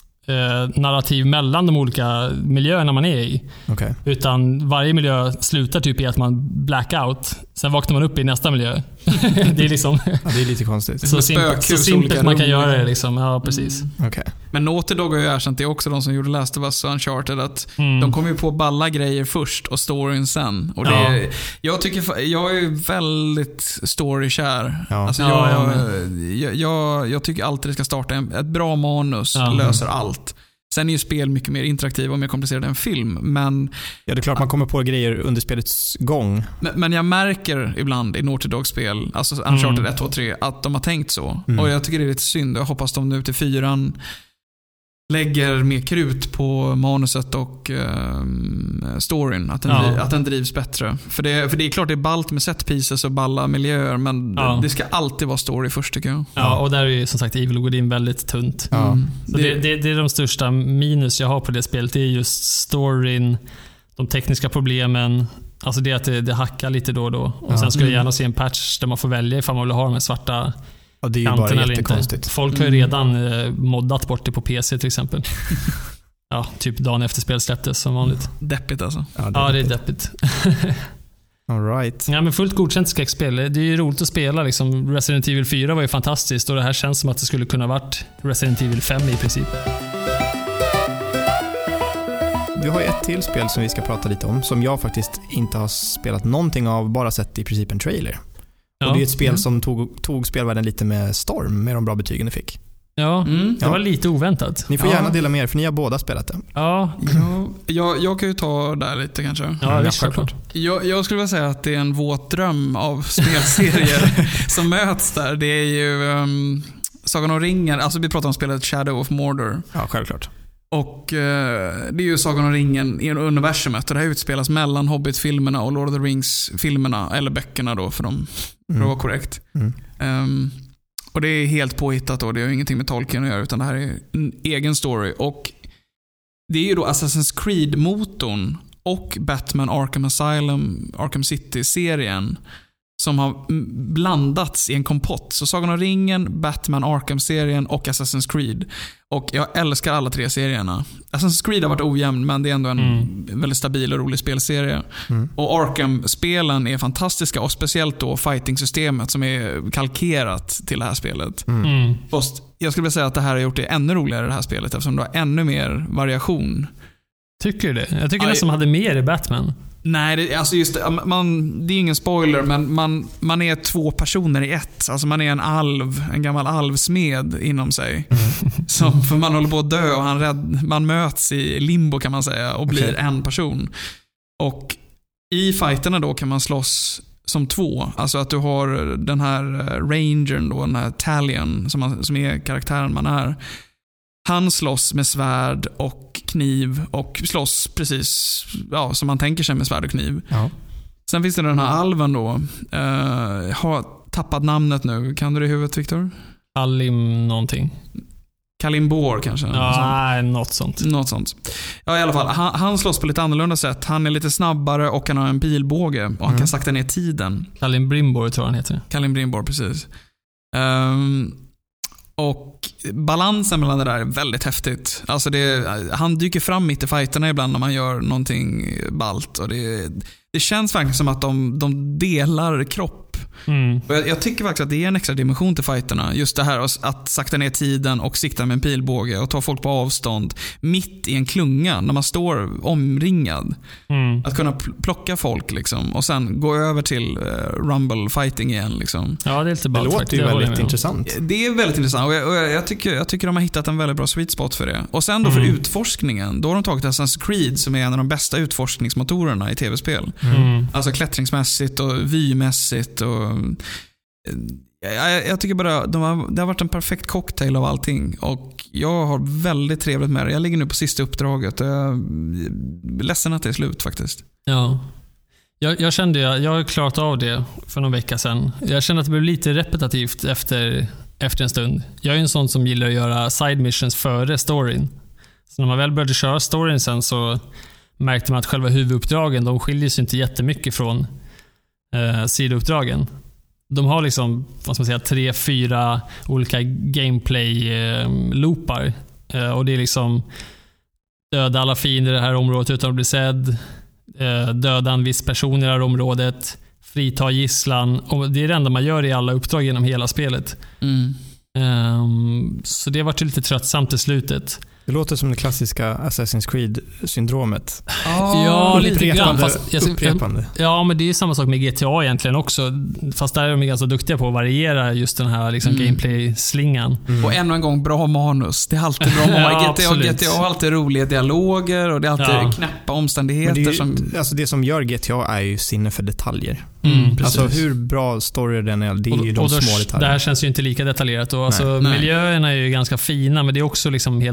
eh, narrativ mellan de olika miljöerna man är i. Okej. Utan varje miljö slutar typ i att man blackout. Sen vaknar man upp i nästa miljö. Det är liksom Ja, det är lite konstigt. så, Som ett simpelt, så spökhus, simpelt olika man kan rum. göra det. Liksom. Ja, precis. Okej. Men Naughty Dog har ju erkänt det också, de som gjorde Last of Us och Uncharted, att Mm. de kom ju på balla grejer först och storyn sen. Och det, Ja. jag, tycker, jag är ju väldigt storykär. Ja. Alltså Ja, jag, jag, jag, jag tycker alltid det ska starta en, ett bra manus, Ja. löser allt. Sen är ju spel mycket mer interaktiva och mer komplicerade än film. Men, Ja, det är klart man kommer på grejer under spelets gång. men men jag märker ibland i Naughty Dog-spel, alltså Uncharted Mm. ett, två, tre, att de har tänkt så. Mm. Och jag tycker det är lite synd. Jag hoppas de nu till fyran lägger mer krut på manuset och uh, storyn. Att den, ja. driv, att den drivs bättre. För det, för det är klart det är ballt med set pieces och balla miljöer, men ja. det, det ska alltid vara story först, tycker jag. Ja, och där är ju som sagt Evil Within väldigt tunt. Ja. Mm. Så det, det, det är de största minus jag har på det spelet. Det är just storyn, de tekniska problemen. Alltså det att det, det hackar lite då och då. Och ja. sen skulle jag Mm. gärna se en patch där man får välja ifall man vill ha de här svarta Och det är ju kanterna bara eller jättekonstigt. inte. Folk har ju redan eh, moddat bort det på P C till exempel. Ja, typ dagen efter spel släpptes som vanligt. Deppigt alltså. Ja, det är, Ja, det är deppigt. deppigt. All right. Ja, men fullt godkänt skräckspel. Det är ju roligt att spela. Liksom. Resident Evil fyra var ju fantastiskt och det här känns som att det skulle kunna varit Resident Evil fem i princip. Vi har ju ett till spel som vi ska prata lite om, som jag faktiskt inte har spelat någonting av, bara sett i princip en trailer. Ja. Och det är ett spel Mm. som tog, tog spelvärlden lite med storm, med de bra betygen det fick. Ja, Mm. det var lite oväntat. Ni får Ja. gärna dela med er, för ni har båda spelat det. Ja, Ja, jag, jag kan ju ta där lite kanske. ja Mm, visst, självklart. självklart. Jag, jag skulle vilja säga att det är en våt dröm av spelserier som möts där. Det är ju um, Sagan om ringen, alltså vi pratar om spelet Shadow of Mordor. Ja, självklart. Och eh, det är ju Sagan om ringen i universumet, och det här utspelas mellan Hobbit-filmerna och Lord of the Rings-filmerna, eller böckerna då för dem, för att vara korrekt. Mm. Um, och det är helt påhittat då, det har ju ingenting med Tolkien att göra, utan det här är en egen story. Och det är ju då Assassin's Creed-motorn och Batman Arkham Asylum, Arkham City-serien som har blandats i en kompott. Så Sagan om ringen, Batman Arkham-serien och Assassin's Creed. Och jag älskar alla tre serierna. Assassin's Creed har varit ojämn, men det är ändå en mm. väldigt stabil och rolig spelserie. Mm. Och Arkham-spelen är fantastiska, och speciellt då fighting-systemet som är kalkerat till det här spelet. Mm. Mm. Fast jag skulle vilja säga att det här har gjort det ännu roligare, det här spelet, eftersom det har ännu mer variation. Tycker du det? Jag tycker Aj. nästan de hade mer i Batman. Nej, det, alltså just det, man, det är ingen spoiler, men man, man är två personer i ett. Alltså man är en alv, en gammal alvsmed inom sig. Som, för man håller på att dö och han rädd, man möts i limbo kan man säga och blir Okay. en person. Och i fighterna då kan man slåss som två. Alltså att du har den här rangern då, den här Talion som, man, som är karaktären man är. Han slåss med svärd och kniv och slåss precis ja, som man tänker sig med svärd och kniv. Ja. Sen finns det den här alven då. Uh, har tappat namnet nu. Kan du det i huvudet, Victor? Alim någonting. Kalimbor kanske? Ja, något sånt. Något sånt. Ja, i alla fall. Han, han slåss på lite annorlunda sätt. Han är lite snabbare och han har en pilbåge. Och han Mm. kan sakta ner tiden. Kalimbrimbor tror jag han heter. Kalimbrimbor, precis. Um, och balansen mellan det där är väldigt häftigt. Alltså det, han dyker fram mitt i fighterna ibland när man gör någonting ballt. Och det, det känns verkligen som att de, de delar kropp. Mm. Och jag, jag tycker faktiskt att det är en extra dimension till fighterna. Just det här att sakta ner tiden och sikta med en pilbåge och ta folk på avstånd mitt i en klunga när man står omringad. Mm. Att kunna plocka folk liksom, och sen gå över till uh, rumble fighting igen liksom. Ja, det är lite Det ballt låter faktiskt. ju Det håller jag väldigt med om. intressant. Det är väldigt intressant och, jag, och jag, jag, tycker, jag tycker de har hittat en väldigt bra sweet spot för det. Och sen då för Mm. utforskningen, då har de tagit Assassin's Creed som är en av de bästa utforskningsmotorerna i tv-spel. Mm. Alltså klättringsmässigt och vymässigt och jag, jag tycker bara de har, det har varit en perfekt cocktail av allting och jag har väldigt trevligt med det. Jag ligger nu på sista uppdraget och jag är ledsen att det är slut faktiskt. Ja. Jag, jag kände jag, jag har klarat av det för någon vecka sedan. Jag kände att det blev lite repetitivt efter, efter en stund. Jag är ju en sån som gillar att göra side missions före storyn. Så när man väl började köra storyn sen så märkte man att själva huvuduppdragen, de skiljer sig inte jättemycket från eh, sidouppdragen. De har liksom, vad ska man säga, tre, fyra olika gameplay-loopar. Eh, och det är liksom döda alla fiender i det här området utan att bli sedd. Eh, döda en viss person i det här området. Frita gisslan. Och det är det enda man gör i alla uppdrag genom hela spelet. Mm. Um, så det var lite tröttsamt i slutet. Det låter som det klassiska Assassin's Creed-syndromet. Ja, lite grann. Fast jag, upprepande. Ja, men det är ju samma sak med G T A egentligen också. Fast där är de ganska duktiga på att variera just den här liksom, Mm. gameplay-slingan. Mm. Och ännu en gång, bra manus. Det är alltid bra manus. Ja, G T A, G T A har alltid roliga dialoger och det är alltid Ja. knäppa omständigheter. Men det, är ju, som... alltså det som gör G T A är ju sinne för detaljer. Mm, alltså hur bra story den är, det är ju och, de och då, små detaljerna. Det här känns ju inte lika detaljerat. Och alltså, Nej. miljöerna är ju ganska fina, men det är också liksom helt tomma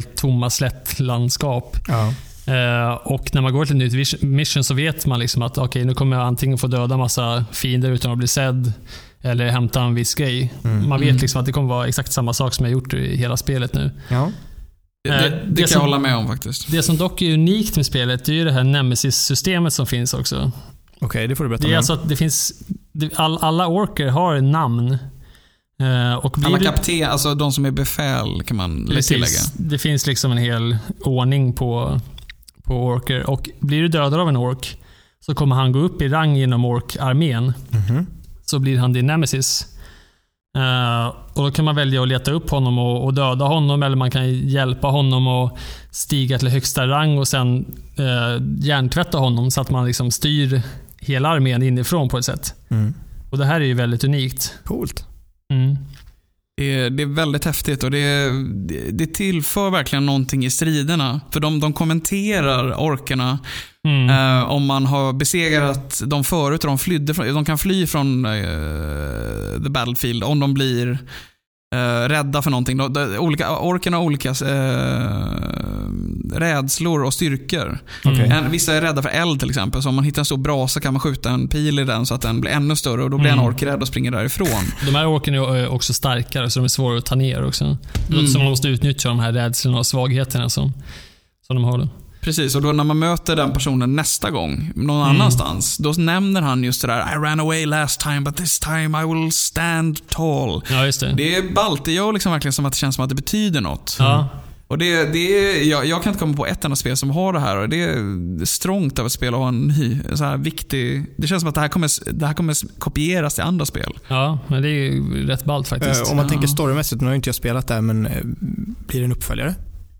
samma slättlandskap. Ja. Uh, och när man går till ett nytt mission så vet man liksom att okej, okay, nu kommer jag antingen få döda massa fiender utan att bli sedd eller hämta en viss grej. Mm. Man vet liksom att det kommer vara exakt samma sak som jag gjort i hela spelet nu. Ja. Det, det, det, det kan som, jag hålla med om faktiskt. Det som dock är unikt med spelet, det är ju det här Nemesis-systemet som finns också. Okej, okay, det får du berätta. Det är alltså att det finns all, alla orker har namn. Uh, och alla kapten, alltså de som är befäl kan man lägga tillägga. Det finns liksom en hel ordning på på orker, och blir du dödad av en ork så kommer han gå upp i rang inom ork-armén. Mm-hmm. Så blir han din nemesis. Uh, och då kan man välja att leta upp honom och, och döda honom, eller man kan hjälpa honom att stiga till högsta rang och sen uh, hjärntvätta honom så att man liksom styr hela armén inifrån på ett sätt. Mm. Och det här är ju väldigt unikt. Coolt. Mm. Det är, det är väldigt häftigt och det, det, det tillför verkligen någonting i striderna. För de, de kommenterar orkerna mm. eh, om man har besegrat dem förut och de flydde från, de kan fly från eh, the battlefield om de blir eh, rädda för någonting. De, de, olika, orkerna har olika eh, rädslor och styrkor. Okay. En, vissa är rädda för eld till exempel, så om man hittar en stor brasa kan man skjuta en pil i den så att den blir ännu större och då blir mm. en ork rädd och springer därifrån. De här orkerna är också starkare så de är svåra att ta ner också. Mm. Så man måste utnyttja de här rädslorna och svagheterna som, som de har då. Precis, och då när man möter den personen nästa gång någon mm. annanstans, då nämner han just det där I ran away last time but this time I will stand tall. Ja, just det. Det är ballt, det gör liksom verkligen som att det känns som att det betyder något. Ja. Och det, det är, jag, jag kan inte komma på ett enda spel som har det här, och det är strångt av ett spel att ha en ny, så här viktig. Det känns som att det här kommer, det här kommer kopieras till andra spel. Ja, men det är ju rätt ballt faktiskt. Uh, om man ja. tänker storymässigt, nu har inte jag spelat där, men uh, blir det en uppföljare?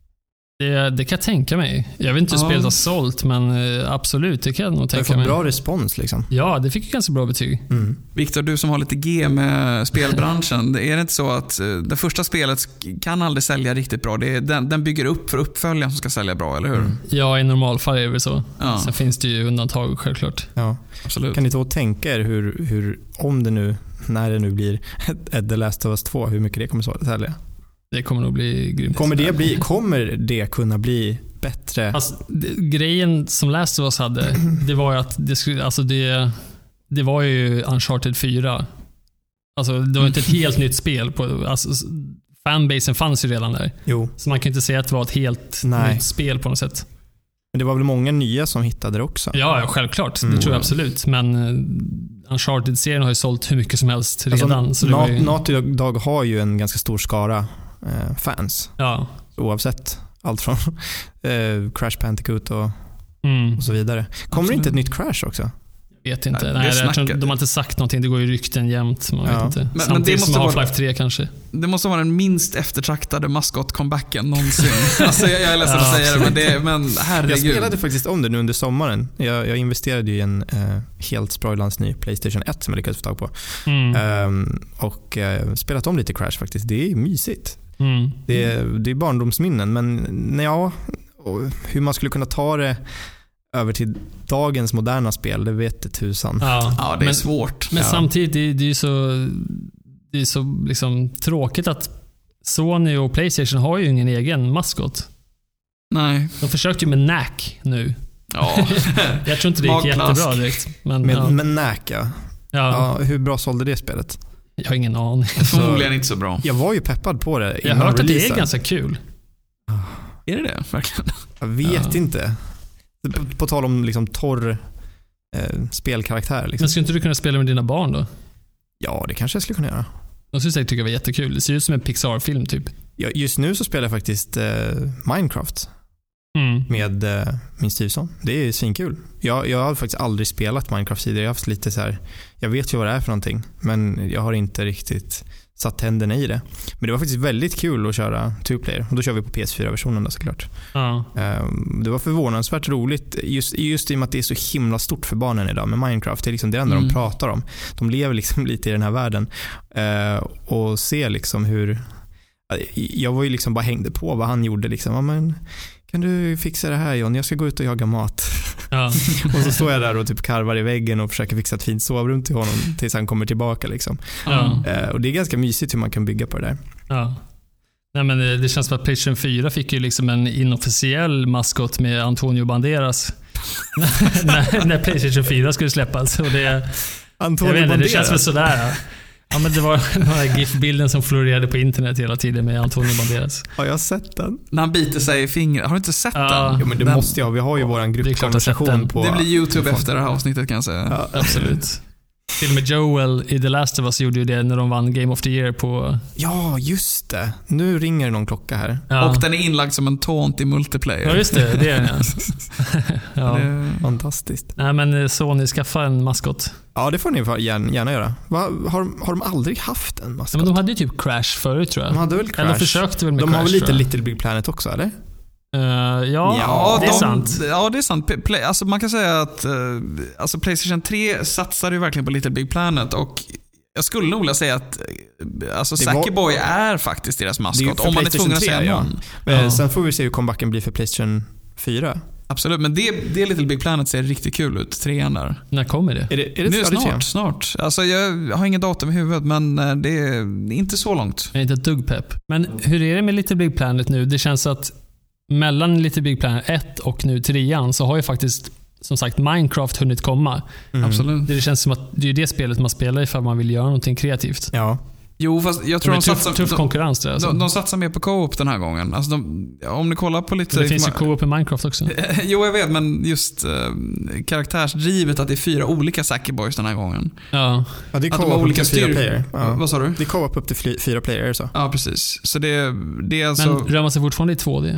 Det, det kan jag tänka mig. Jag vet inte hur ja. spelet har sålt, men absolut, det kan jag nog tänka mig. Det har fått bra respons liksom. Ja, det fick ju ganska bra betyg. Mm. Viktor, du som har lite G med spelbranschen, är det inte så att det första spelet kan aldrig sälja riktigt bra? Det är, den, den bygger upp för uppföljaren som ska sälja bra, eller hur? Mm. Ja, i normalfall är det så. Ja. Sen finns det ju undantag, självklart. Ja, absolut. Kan ni då tänka er hur, hur om det nu, när det nu blir ett The Last of Us två, hur mycket det kommer att sälja? Det kommer nog bli grymt. Kommer det, bli, kommer det kunna bli bättre? Alltså, det, grejen som Last of Us hade, det var ju att det, skulle, alltså det, det var ju Uncharted fyra. Alltså, det var inte ett helt nytt spel. På, alltså, fanbasen fanns ju redan där. Jo. Så man kan inte säga att det var ett helt Nej. nytt spel på något sätt. Men det var väl många nya som hittade det också? Ja, självklart. Mm. Det tror jag absolut. Men Uncharted-serien har ju sålt hur mycket som helst redan. Alltså, så det var ju... Naughty Dog har ju en ganska stor skara fans. Ja. Oavsett allt från eh, Crash Bandicoot och, mm. och så vidare. Kommer det inte ett nytt Crash också? Jag vet inte. Nej, Nej, jag tror, de har inte sagt någonting. Det går ju rykten jämt. Man ja. vet inte. Men, Samtidigt men det måste som Half-Life tre kanske. Det måste vara den minst eftertraktade maskot-comebacken någonsin. Alltså, jag, jag är ledsen ja, att säga det, men, det, men herregud. Jag spelade faktiskt om det nu under sommaren. Jag, jag investerade ju i en eh, helt sprojlans ny PlayStation ett som jag lyckades få tag på. Mm. Um, och eh, spelat om lite Crash faktiskt. Det är mysigt. Mm. Det, är, det är barndomsminnen, men ja, hur man skulle kunna ta det över till dagens moderna spel, det vet det tusan. Ja, ja det är men, svårt. Men ja. samtidigt, det, det är ju så, det är så liksom tråkigt att Sony och PlayStation har ju ingen egen maskot. Nej. De försökte ju med N A C nu. Ja. Jag tror inte det gick jättebra direkt. Men, med, ja. med N A C, ja. Ja. Ja. Hur bra sålde det spelet? Jag har ingen aning. Förmodligen inte så bra. Jag var ju peppad på det. Jag har hört att det är ganska kul. Är det det? Verkligen? Jag vet ja. inte. På, på tal om liksom torr eh, spelkaraktär. Liksom. Men skulle inte du kunna spela med dina barn då? Ja, det kanske jag skulle kunna göra. De skulle säkert tycka det var jättekul. Det ser ut som en Pixar-film typ. Ja, just nu så spelar jag faktiskt eh, Minecraft. Mm. Med eh, min styvson. Det är svinkul. Jag, jag har faktiskt aldrig spelat Minecraft tidigare. Jag har haft lite så här, jag vet ju vad det är för någonting, men jag har inte riktigt satt händerna i det. Men det var faktiskt väldigt kul att köra two-player. Och då kör vi på P S fyra-versionen då, såklart. Ja. Um, det var förvånansvärt roligt just, just i och med att det är så himla stort för barnen idag med Minecraft. Det är liksom det enda mm. de pratar om. De lever liksom lite i den här världen. Uh, och ser liksom hur... Jag var ju liksom bara hängde på vad han gjorde. Liksom. Ja, men, kan du fixa det här, John? Jag ska gå ut och jaga mat. Ja. Och så står jag där och typ karvar i väggen och försöker fixa ett fint sovrum till honom tills han kommer tillbaka. Liksom. Ja. Uh, och det är ganska mysigt hur man kan bygga på det där. Ja. Nej, men det, det känns som att PlayStation fyra fick ju liksom en inofficiell maskot med Antonio Banderas när, när PlayStation fyra skulle släppas. Och det, Antonio jag vet inte, Banderas. det känns väl sådär. Ja, men det var den här GIF-bilden som florerade på internet hela tiden med Antonio Banderas. Har jag sett den? När han biter sig i fingret. Har du inte sett Ja. den? Jo, men det den, måste jag. Vi har ju våran gruppkonversation på... Det blir YouTube efter det här avsnittet kan jag säga. Ja. Absolut. Till och med Joel i The Last of Us gjorde ju det när de vann Game of the Year på... Ja, just det. Nu ringer det någon klocka här. Ja, Och den är inlagd som en taunt i multiplayer. ja just det. Det är den, ja. Ja. Det, Fantastiskt. Nej, men Sony, skaffa en maskot. Ja, det får ni gärna, gärna göra. Va, har, har de aldrig haft en Ja, maskot? men de hade ju typ Crash förut, tror jag. De hade väl Crash? Eller de försökte väl med de Crash, har väl lite tror jag. Little Big Planet också, eller? Uh, ja, Ja, det är de, sant. Ja, det är sant. Play, alltså man kan säga att uh, alltså PlayStation tre satsar ju verkligen på Little Big Planet och jag skulle nog vilja säga att uh, alltså Sackboy var... är faktiskt deras maskot. Om man är tvungen att säga någon. Ja. Ja. Sen får vi se hur comebacken blir för PlayStation fyra. Absolut, men det, det Little Big Planet ser riktigt kul ut. Trean där. När kommer det? Är det, är det, Nu ja, det snart, trean? snart. Alltså jag har inget datum i huvudet, men det är inte så långt. Jag är inte ett dugg pepp. Men hur är det med Little Big Planet nu? Det känns att mellan Little Big Planet ett och nu trean så har ju faktiskt som sagt Minecraft hunnit komma. Mm. Absolut. Det känns som att det är det spelet man spelar ifall man vill göra någonting kreativt. Ja. Jo, fast jag Det tror är de tuff, satsar, tuff de, konkurrens där, alltså. de, de satsar mer på co-op den här gången. Alltså de, om ni kollar på lite... Det finns ju co-op i Minecraft också. Jo, jag vet, men just uh, karaktärsdrivet att det är fyra olika Sackboys den här gången. Ja. Ja, det är Att de har co-op upp olika till fyra styr- player. Ja. Vad sa du? Det är co-op upp till fly- fyra player, så. Ja, precis. Så det, det är alltså... Men rör man sig fortfarande i två D?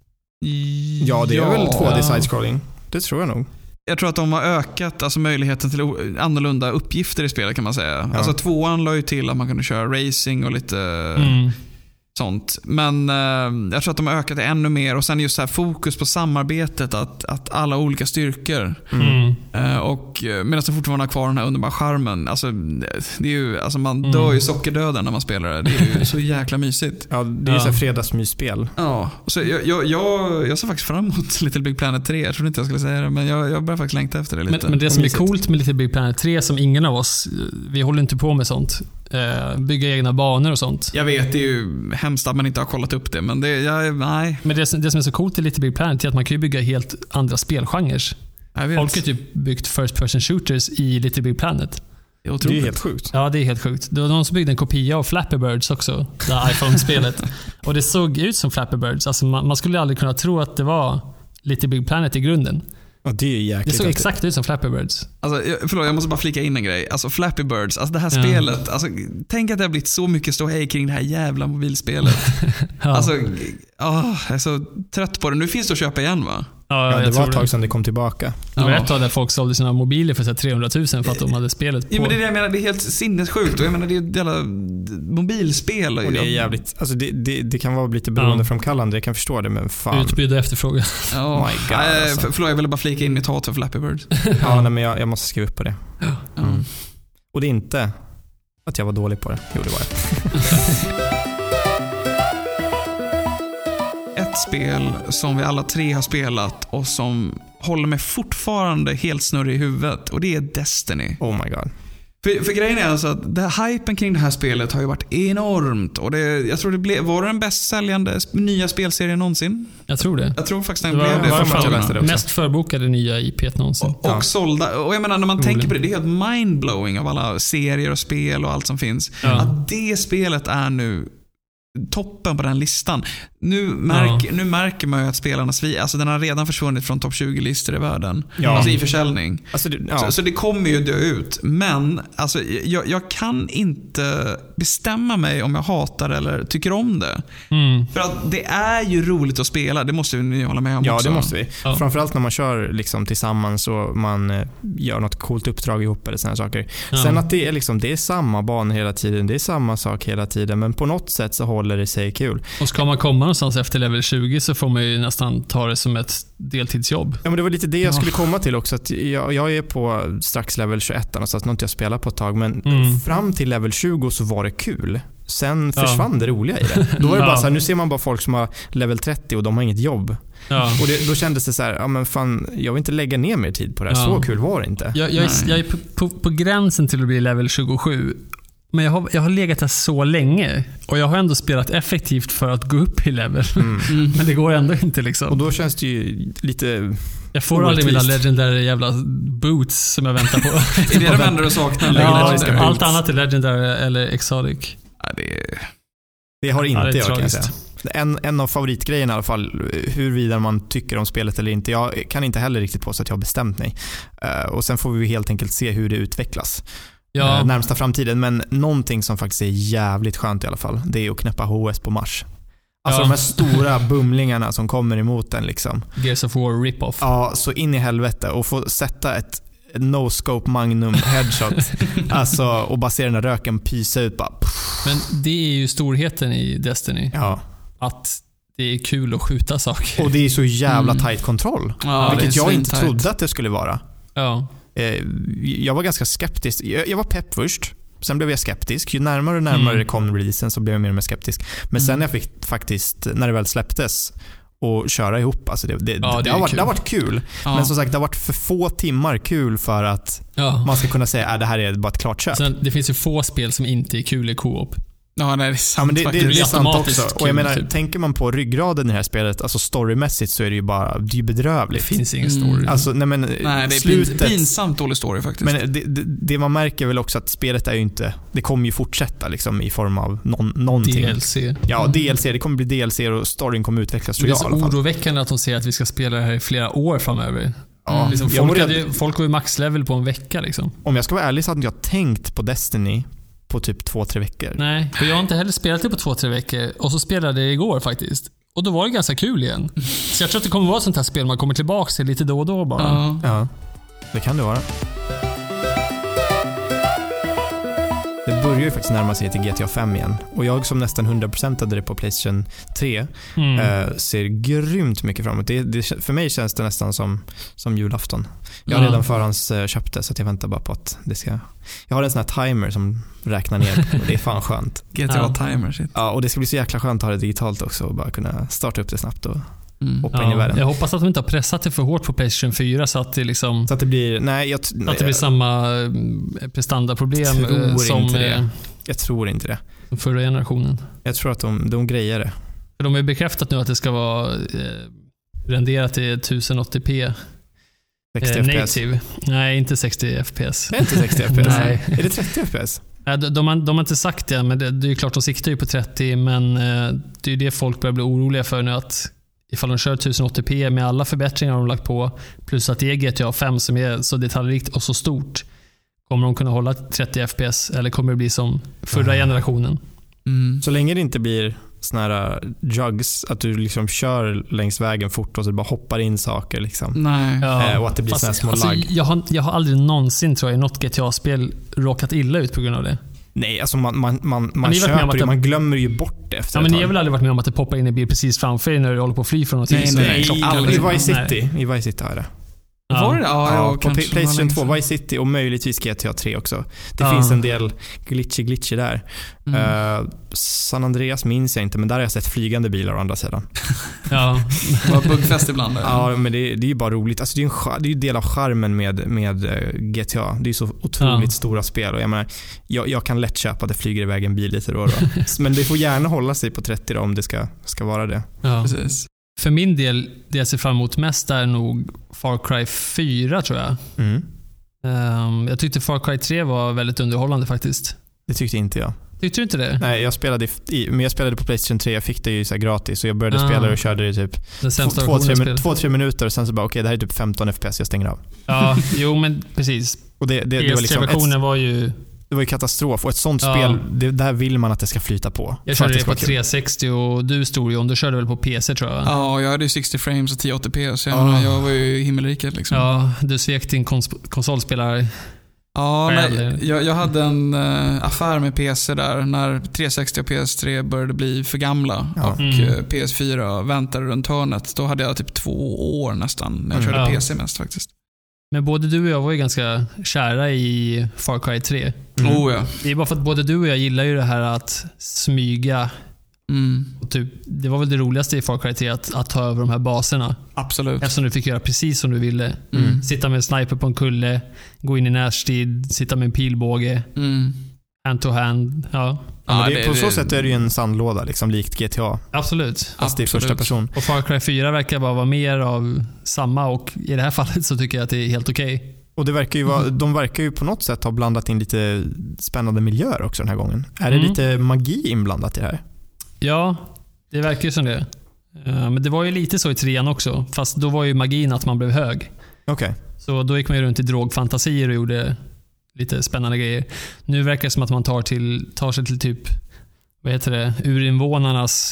Ja, det är väl två D Ja. side-scrolling. Det tror jag nog. Jag tror att de har ökat alltså, möjligheten till o- annorlunda uppgifter i spelet kan man säga. Ja. Alltså tvåan la ju till att man kunde köra racing och lite Mm. sånt. Men eh, jag tror att de har ökat det ännu mer och sen just så här fokus på samarbetet, att, att alla olika styrkor. Mm. Eh, och eh, medan de fortfarande har kvar den här underbara charmen. Alltså, det är ju, alltså man Mm. dör ju sockerdöden när man spelar det. Det är ju så jäkla mysigt. Ja, det är ju Ja. så här fredagsmysspel. Ja, och så jag, jag, jag, jag ser faktiskt fram emot Little Big Planet tre. Jag trodde inte jag skulle säga det, men jag, jag börjar faktiskt längta efter det lite. Men, men det som är mysigt. coolt med Little Big Planet tre, som ingen av oss, vi håller inte på med sånt. Eh, bygga egna banor och sånt. Jag vet, det är ju hemskt att man inte har kollat upp det, men det, jag, nej. Men det, som- det som är så coolt i Little Big Planet är att man kan ju bygga helt andra spelgenrer. Jag vet. Folk har typ byggt first person shooters i Little Big Planet. Det är Det är otroligt. ju helt sjukt. Ja, det är helt sjukt. Det var någon som byggde en kopia av Flappy Birds också, det här iPhone-spelet. Och det såg ut som Flappy Birds. Alltså man, man skulle aldrig kunna tro att det var Little Big Planet i grunden. Ja, det är ju Det jäkligt såg häftigt. exakt ut som Flappy Birds. Alltså, jag- förlåt, jag måste bara flika in en grej. Alltså Flappy Birds, alltså det här Ja. spelet. Alltså, tänk att det har blivit så mycket ståhej kring det här jävla mobilspelet. Ja, Alltså, åh, jag är så trött på det. Nu finns det att köpa igen va? ja, Ja, det jag var tror ett tag sedan det kom tillbaka. Det var Ja. ett tag där folk sålde sina mobiler för så här trehundratusen för att de hade spelet på. Ja, men det är det jag menar, det är helt sinnessjukt. Och jag menar, det är ett jävla mobilspel. Och det är jävligt, alltså det, det, det kan vara lite beroendeframkallande, jag kan förstå det, men fan. Utbud och efterfrågan. Ja, My God, nej, alltså. för, förlåt, jag ville bara flika in mitt hat för Flappy Birds. Ja, nej, men jag, jag måste skriva upp på det. Ja. Mm. Och det är inte att jag var dålig på det. Jo, det var det. Ett spel som vi alla tre har spelat och som håller mig fortfarande helt snurrig i huvudet, och det är Destiny. Oh my god. För, för grejen är alltså att det här hypen kring det här spelet har ju varit enormt, och det, jag tror det blev, var det den bäst säljande nya spelserien någonsin? Jag tror det. Jag tror faktiskt den Det var blev det. i alla för jag läste matcherna. det också. mest förbokade nya I P någonsin. Och, och Ja. sålda. Och jag menar, när man Troligen. tänker på det, det är helt mindblowing av alla serier och spel och allt som finns. Ja. Att det spelet är nu toppen på den listan. Nu, märk, Ja. nu märker man ju att spelarna svi, alltså den har redan försvunnit från topp tjugo-listor i världen. Ja. Alltså i försäljning. Alltså, det, ja. Så, så det kommer ju dö ut. Men alltså, jag, jag kan inte bestämma mig om jag hatar eller tycker om det. Mm. För att det är ju roligt att spela, det måste vi hålla med om Ja, också. det måste vi. Ja. Framförallt när man kör liksom tillsammans och man eh, gör något coolt uppdrag ihop eller såna här saker. Ja. Sen att det är, liksom, det är samma banor hela tiden, det är samma sak hela tiden, men på något sätt så håller det sig kul. Och ska man komma någonstans efter level tjugo så får man ju nästan ta det som ett deltidsjobb. Ja, men det var lite det jag Ja. skulle komma till också. Att jag, jag är på strax level tjugoett, så att något jag spelar på ett tag, men Mm. fram till level tjugo så var det kul. Sen Ja. försvann det roliga i det. Då var det Ja. bara så här, nu ser man bara folk som har level trettio och de har inget jobb. Ja. Och det, då kändes det så här, ja men fan, jag vill inte lägga ner mer tid på det här. Ja. Så kul var det inte. Jag, jag, är, Nej. jag är på, på, på gränsen till att bli level tjugosju. Men jag har, jag har legat där så länge och jag har ändå spelat effektivt för att gå upp i level. Mm. Mm. Men det går ändå inte liksom. Och då känns det ju lite... Jag får aldrig mina legendary jävla boots som jag väntar på. Är det de enda du saknar? Ja, allt annat är legendary eller exotic. Ja, det, det har inte ja, det jag kan jag säga. En, en av favoritgrejerna i alla fall, huruvida man tycker om spelet eller inte. Jag kan inte heller riktigt påstå att jag har bestämt mig. Uh, och sen får vi helt enkelt se hur det utvecklas. Ja. Närmsta framtiden, men någonting som faktiskt är jävligt skönt i alla fall, det är att knäppa H S på Mars. Alltså ja. De här stora bumlingarna som kommer emot den liksom. Gears of War rip-off. Ja, så in i helvete och få sätta ett no-scope magnum headshot alltså, och bara se den här röken pysa ut bara. Men det är ju storheten i Destiny. Ja. Att det är kul att skjuta saker. Och det är så jävla mm. tight kontroll. Ja, vilket jag inte tight. trodde att det skulle vara. Ja. Jag var ganska skeptisk. Jag var pepp först. Sen blev jag skeptisk. Ju närmare och närmare mm. det kom releasen så blev jag mer och mer skeptisk. Men sen mm. jag fick faktiskt, när det väl släpptes och köra ihop, alltså det, det, ja, det, det, har, varit, det har varit kul. Ja. Men som sagt, det har varit för få timmar kul för att ja. man ska kunna säga att äh, det här är bara ett klart köp. Sen, det finns ju få spel som inte är kul i co-op. Ja, nej, det är sant. Ja, men det, det, det är sant också. Och jag menar, typ. tänker man på ryggraden i det här spelet, alltså storymässigt så är det ju bara, det är ju bedrövligt. Det finns ingen story. Mm. Alltså, nej, men nej, det är slutet, pinsamt dålig story faktiskt. Men det, det, det man märker väl också att spelet är ju inte, det kommer ju fortsätta liksom i form av någon, någonting. D L C. Ja, D L C, det kommer bli D L C och storyn kommer utvecklas, tror det jag. Det är så oroväckande att de säger att vi ska spela det här i flera år framöver. Ja, mm. liksom, folk, hade, folk går ju maxlevel på en vecka liksom. Om jag ska vara ärlig så hade jag tänkt på Destiny på typ två, tre veckor. Nej, för jag har inte heller spelat det på två, tre veckor. Och så spelade jag igår faktiskt. Och då var det ganska kul igen. Så jag tror att det kommer vara ett sånt här spel man kommer tillbaka till lite då och då bara. Ja, ja. Det kan det vara. Det börjar ju faktiskt närma sig till G T A fem igen. Och jag som nästan hundra procent hade det på PlayStation tre mm. eh, ser grymt mycket framåt. Det, det, för mig känns det nästan som, som julafton. Jag har ja. redan förhands eh, köpt det, så att jag väntar bara på att det ska... Jag har en sån här timer som räknar ner och det är fan skönt. G T A ja. timer, shit. Ja, och det ska bli så jäkla skönt att ha det digitalt också och bara kunna starta upp det snabbt och mm. hoppa ja. in i världen. Jag hoppas att de inte har pressat det för hårt på PlayStation fyra så att det liksom... Så att det blir... Nej, jag, att det blir samma prestandaproblem som... Det. Jag tror inte det. Förra generationen. Jag tror att de, de grejer det. För de har ju bekräftat nu att det ska vara eh, renderat till tusen åttio p. sextio eh, F P S. Native. Nej, inte sextio F P S. Det är inte sextio F P S. Nej. Är det trettio F P S? Nej, de, de, har, de har inte sagt det, men det, det är ju klart de siktar ju på trettio, men eh, det är ju det folk börjar bli oroliga för nu, att ifall de kör tusen åttio p med alla förbättringar de lagt på, plus att det är G T A fem som är så detaljrikt och så stort, kommer de kunna hålla trettio F P S eller kommer det bli som förra mm. generationen? Mm. Så länge det inte blir såna här jugs, att du liksom kör längs vägen fort och så bara hoppar in saker liksom. Nej. Ja. Eh, och att det blir såna här små alltså, lag. Jag har, jag har aldrig någonsin, tror jag, i något G T A-spel råkat illa ut på grund av det. Nej, alltså man, man, man, man köper det, man glömmer ju bort det efter ja, men ni har väl aldrig varit med om att det poppar in en bil precis framför er när du håller på att fly från någonting? Nej, nej, nej. Aldrig. I Vice City. I Vice City har det. Ja. Var det? Ja, ja, på PlayStation två, Vice City och möjligtvis G T A tre också. Det ja. finns en del glitchy glitchy där. Mm. Uh, San Andreas minns jag inte, men där har jag sett flygande bilar å andra sidan. Ja, det var bugfest ibland. Där. Ja, men det, det är ju bara roligt. Alltså, det är ju en, det är en del av charmen med, med uh, G T A. Det är så otroligt ja. stora spel. Och jag, menar, jag, jag kan lätt köpa att det flyger iväg en bil lite då. då. Men det får gärna hålla sig på trettio då, om det ska, ska vara det. Ja. Precis. För min del, det jag ser fram emot mest är nog Far Cry fyra, tror jag. Mm. Um, jag tyckte Far Cry tre var väldigt underhållande faktiskt. Det tyckte inte jag. Tyckte du inte det? Nej, jag spelade i, men jag spelade på PlayStation tre. Jag fick det ju så här gratis. Och jag började ah. spela det och körde det typ två, tre, två, tre minuter. Och sen så bara, okej, okay, det här är typ femton F P S, jag stänger av. Ja, jo men precis. Och det, det, det var liksom versionen var ju... Det var ju katastrof. Och ett sånt ja. spel, det, där vill man att det ska flyta på. Jag körde det på trehundrasextio och du, Storion, du körde väl på P C, tror jag? Ja, jag hade ju sextio frames och tio åttio p. Så jag, oh. jag var ju himmelriket liksom. Ja, du svek din kons- konsolspelare. Ja, nej, jag, jag hade en uh, affär med P C där när trehundrasextio och P S tre började bli för gamla ja. och mm. uh, P S fyra väntade runt hörnet. Då hade jag typ två år nästan när jag körde ja. P C mest faktiskt. Men både du och jag var ju ganska kära i Far Cry tre. Mm. Oh, ja. Det är bara för att både du och jag gillar ju det här att smyga. Mm. Och typ, det var väl det roligaste i Far Cry tre, att, att ta över de här baserna. Absolut. Eftersom du fick göra precis som du ville. Mm. Sitta med en sniper på en kulle, gå in i närstrid, sitta med en pilbåge. Mm. hand to hand, ja. Ja, men Ja, det, det- på så det- sätt är det ju en sandlåda, liksom, likt G T A. Absolut. Fast det är Absolut. första person. Och Far Cry fyra verkar bara vara mer av samma, och i det här fallet så tycker jag att det är helt okej. Och det verkar ju vara, de verkar ju på något sätt ha blandat in lite spännande miljöer också den här gången. Är det Mm. lite magi inblandat i det här? Ja, det verkar ju som det. Eh, Men det var ju lite så i trean också, fast då var ju magin att man blev hög. Okej. Så då gick man ju runt i drogfantasier och gjorde lite spännande grejer. Nu verkar det som att man tar, till, tar sig till typ, vad heter det, urinvånarnas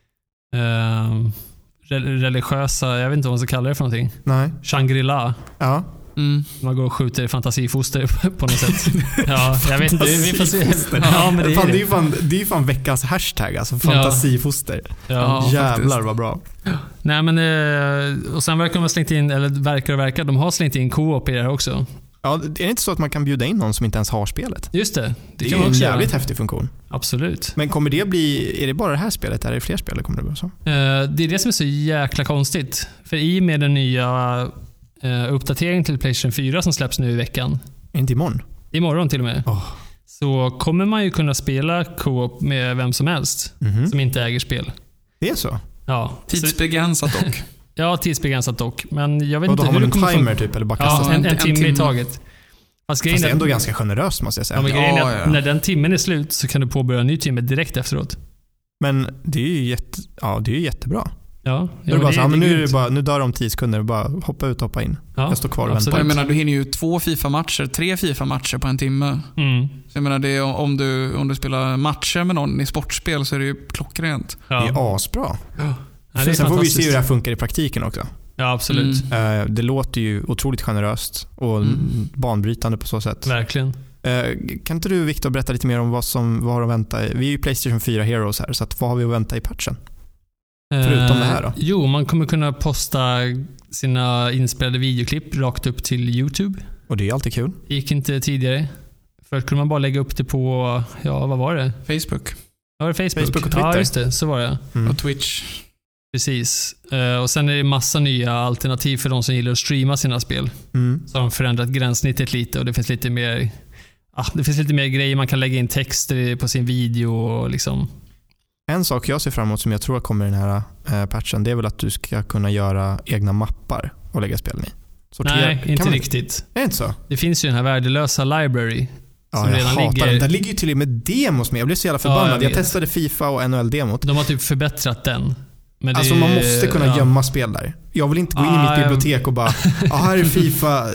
eh, re- religiösa, jag vet inte vad man ska kalla det för någonting. Nej. Shangri-La. Ja. Mm. Man går och skjuter fantasifoster på något sätt. Ja, jag vet inte. Vi får se. Ja, men det fan, är det är det. ju fan, det är ju fan veckans hashtag, alltså fantasifoster. Ja. Ja. Jävlar faktiskt. vad bra. Nej, men eh, och sen verkar de ha slängt in, eller verkar och verkar, de har slängt in co-op i det här också. Ja, är det inte så att man kan bjuda in någon som inte ens har spelet? Just det. Det, Det är kan ju man en också jävligt göra. häftig funktion. Absolut. Men kommer det bli, är det bara det här spelet? Är det fler spel? Eller kommer det vara så? Eh, det är det som är så jäkla konstigt. För i och med den nya eh, uppdateringen till PlayStation fyra som släpps nu i veckan, Är det inte imorgon? imorgon till och med, Oh. så kommer man ju kunna spela co-op med vem som helst Mhm. som inte äger spel. Det är så? Ja, så, Tidsbegränsat dock. ja, tidsbegränsat dock. Men jag vet Och då inte har man hur en det kommer timer funka. typ, eller bara kastar Ja, sig? en, en, En timme, timme. i taget. Fast grejen Fast det är är, ändå ganska generöst måste jag säga. ja, men grejen Ja, är att ja. när den timmen är slut så kan du påbörja en ny timme direkt efteråt. Men det är ju jätte, ja, det är ju jättebra. Ja, Då är det bara så, ja, men nu, är det grymt. bara, nu dör de tio sekunder och bara hoppa ut och hoppa in. Ja, Jag står kvar och absolut. väntar. Jag menar, du hinner ju två FIFA-matcher, tre FIFA-matcher på en timme. Mm. Så jag menar, det är, om, du, om du spelar matcher med någon i sportspel så är det ju klockrent. Ja. Det är asbra. Ja, det är Sen får vi ju se hur det fantastiskt. här funkar i praktiken också. Ja, absolut. Mm. Eh, Det låter ju otroligt generöst och Mm. banbrytande på så sätt. Verkligen. Eh, Kan inte du, Victor, berätta lite mer om vad som vad har att vänta? i- Vi är ju PlayStation fyra Heroes här, så att vad har vi att vänta i patchen? Förutom det här då? Eh, Jo, man kommer kunna posta sina inspelade videoklipp rakt upp till YouTube. Och det är alltid kul. Det gick inte tidigare. Förut kunde man bara lägga upp det på, ja, vad var det? Facebook Ja, var det Facebook? Facebook och Twitter. Ja, just det. Så var det. Mm. och Twitch. Precis. Eh, och sen är det massa nya alternativ för de som gillar att streama sina spel. Mm. Så har de förändrat gränssnittet lite och det finns lite mer ah, det finns lite mer grejer. Man kan lägga in texter på sin video och liksom. En sak jag ser fram emot som jag tror kommer i den här eh, patchen, det är väl att du ska kunna göra egna mappar och lägga spelen i. Sortera- Nej, kan inte man- riktigt. Är det inte så? Det finns ju den här värdelösa library. Ja, Som jag redan hatar ligger- den. Där ligger ju till och med demos med. Jag blev så jävla förbannad. Ja, jag jag, vet. testade FIFA och N H L-demot. De har typ förbättrat den. Men det Alltså är- man måste kunna ja. gömma spel där. Jag vill inte gå in i Ah, mitt ja. bibliotek och bara ah, här är FIFA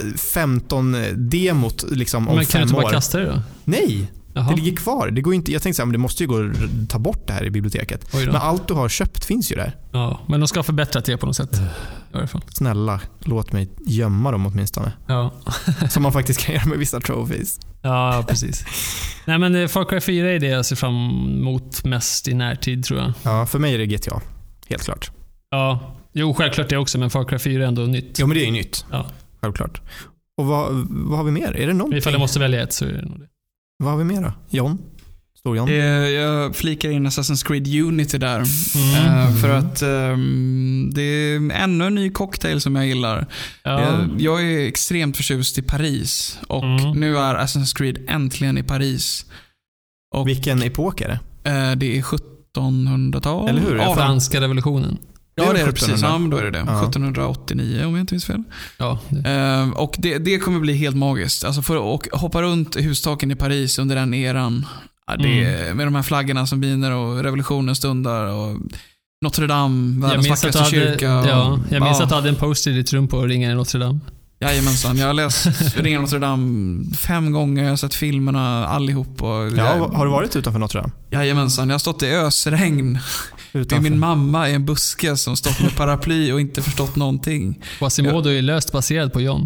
femton-demot liksom, om Men kan du fem inte bara år. kasta det då? Nej, Jaha. det ligger kvar. Det går inte, jag tänkte så här, men det måste ju gå att ta bort det här i biblioteket. Oj då. Men allt du har köpt finns ju där. Ja, men de ska ha förbättrat det på något sätt. I alla fall. Snälla, låt mig gömma dem åtminstone. Ja. Som man faktiskt kan göra med vissa trophies. Ja, precis. Nej, men eh, Far Cry fyra är det jag ser fram emot mest i närtid, tror jag. Ja, för mig är det G T A. Helt klart. Ja, jo, självklart det också, men Far Cry fyra är ändå nytt. Jo, men det är ju nytt. Ja. Självklart. Och vad, vad har vi mer? Är det någonting? Ifall jag måste välja ett så är det nog det. Vad har vi mer då? John? Stor-John? Eh, Jag flikar in Assassin's Creed Unity där. Mm. Eh, för att ehm, det är ännu en ny cocktail som jag gillar. Ja. Jag, jag är extremt förtjust i Paris. Och Mm. nu är Assassin's Creed äntligen i Paris. Och Vilken epok är det? eh, det är sjuttonhundratal. Eller hur? Jag Ja, Franska revolutionen. ja, det är det precis. sjuttonhundra. Ja, men då är det det. Ja. sjuttonhundraåttionio om jag inte minns fel. Ja, det. Ehm, och det, det kommer bli helt magiskt. Alltså för att hoppa runt i hustaken i Paris under den eran. Ja, det, med de här flaggorna som biner och revolutionen stundar och Notre Dame, Jag världens minns, att du, vackraste hade, kyrka. Och, ja, jag minns ja, att du hade en poster i ditt rum på Ringen i Notre Dame. Jajamensan, jag har läst Ringen Notre Dame fem gånger, jag har sett filmerna allihop. Och, Ja, har du varit utanför Notre Dame? Jajamensan, jag har stått i ösregn. Det är Utanför. min mamma i en buske som stått med paraply och inte förstått någonting. Quasimodo är löst baserad på John.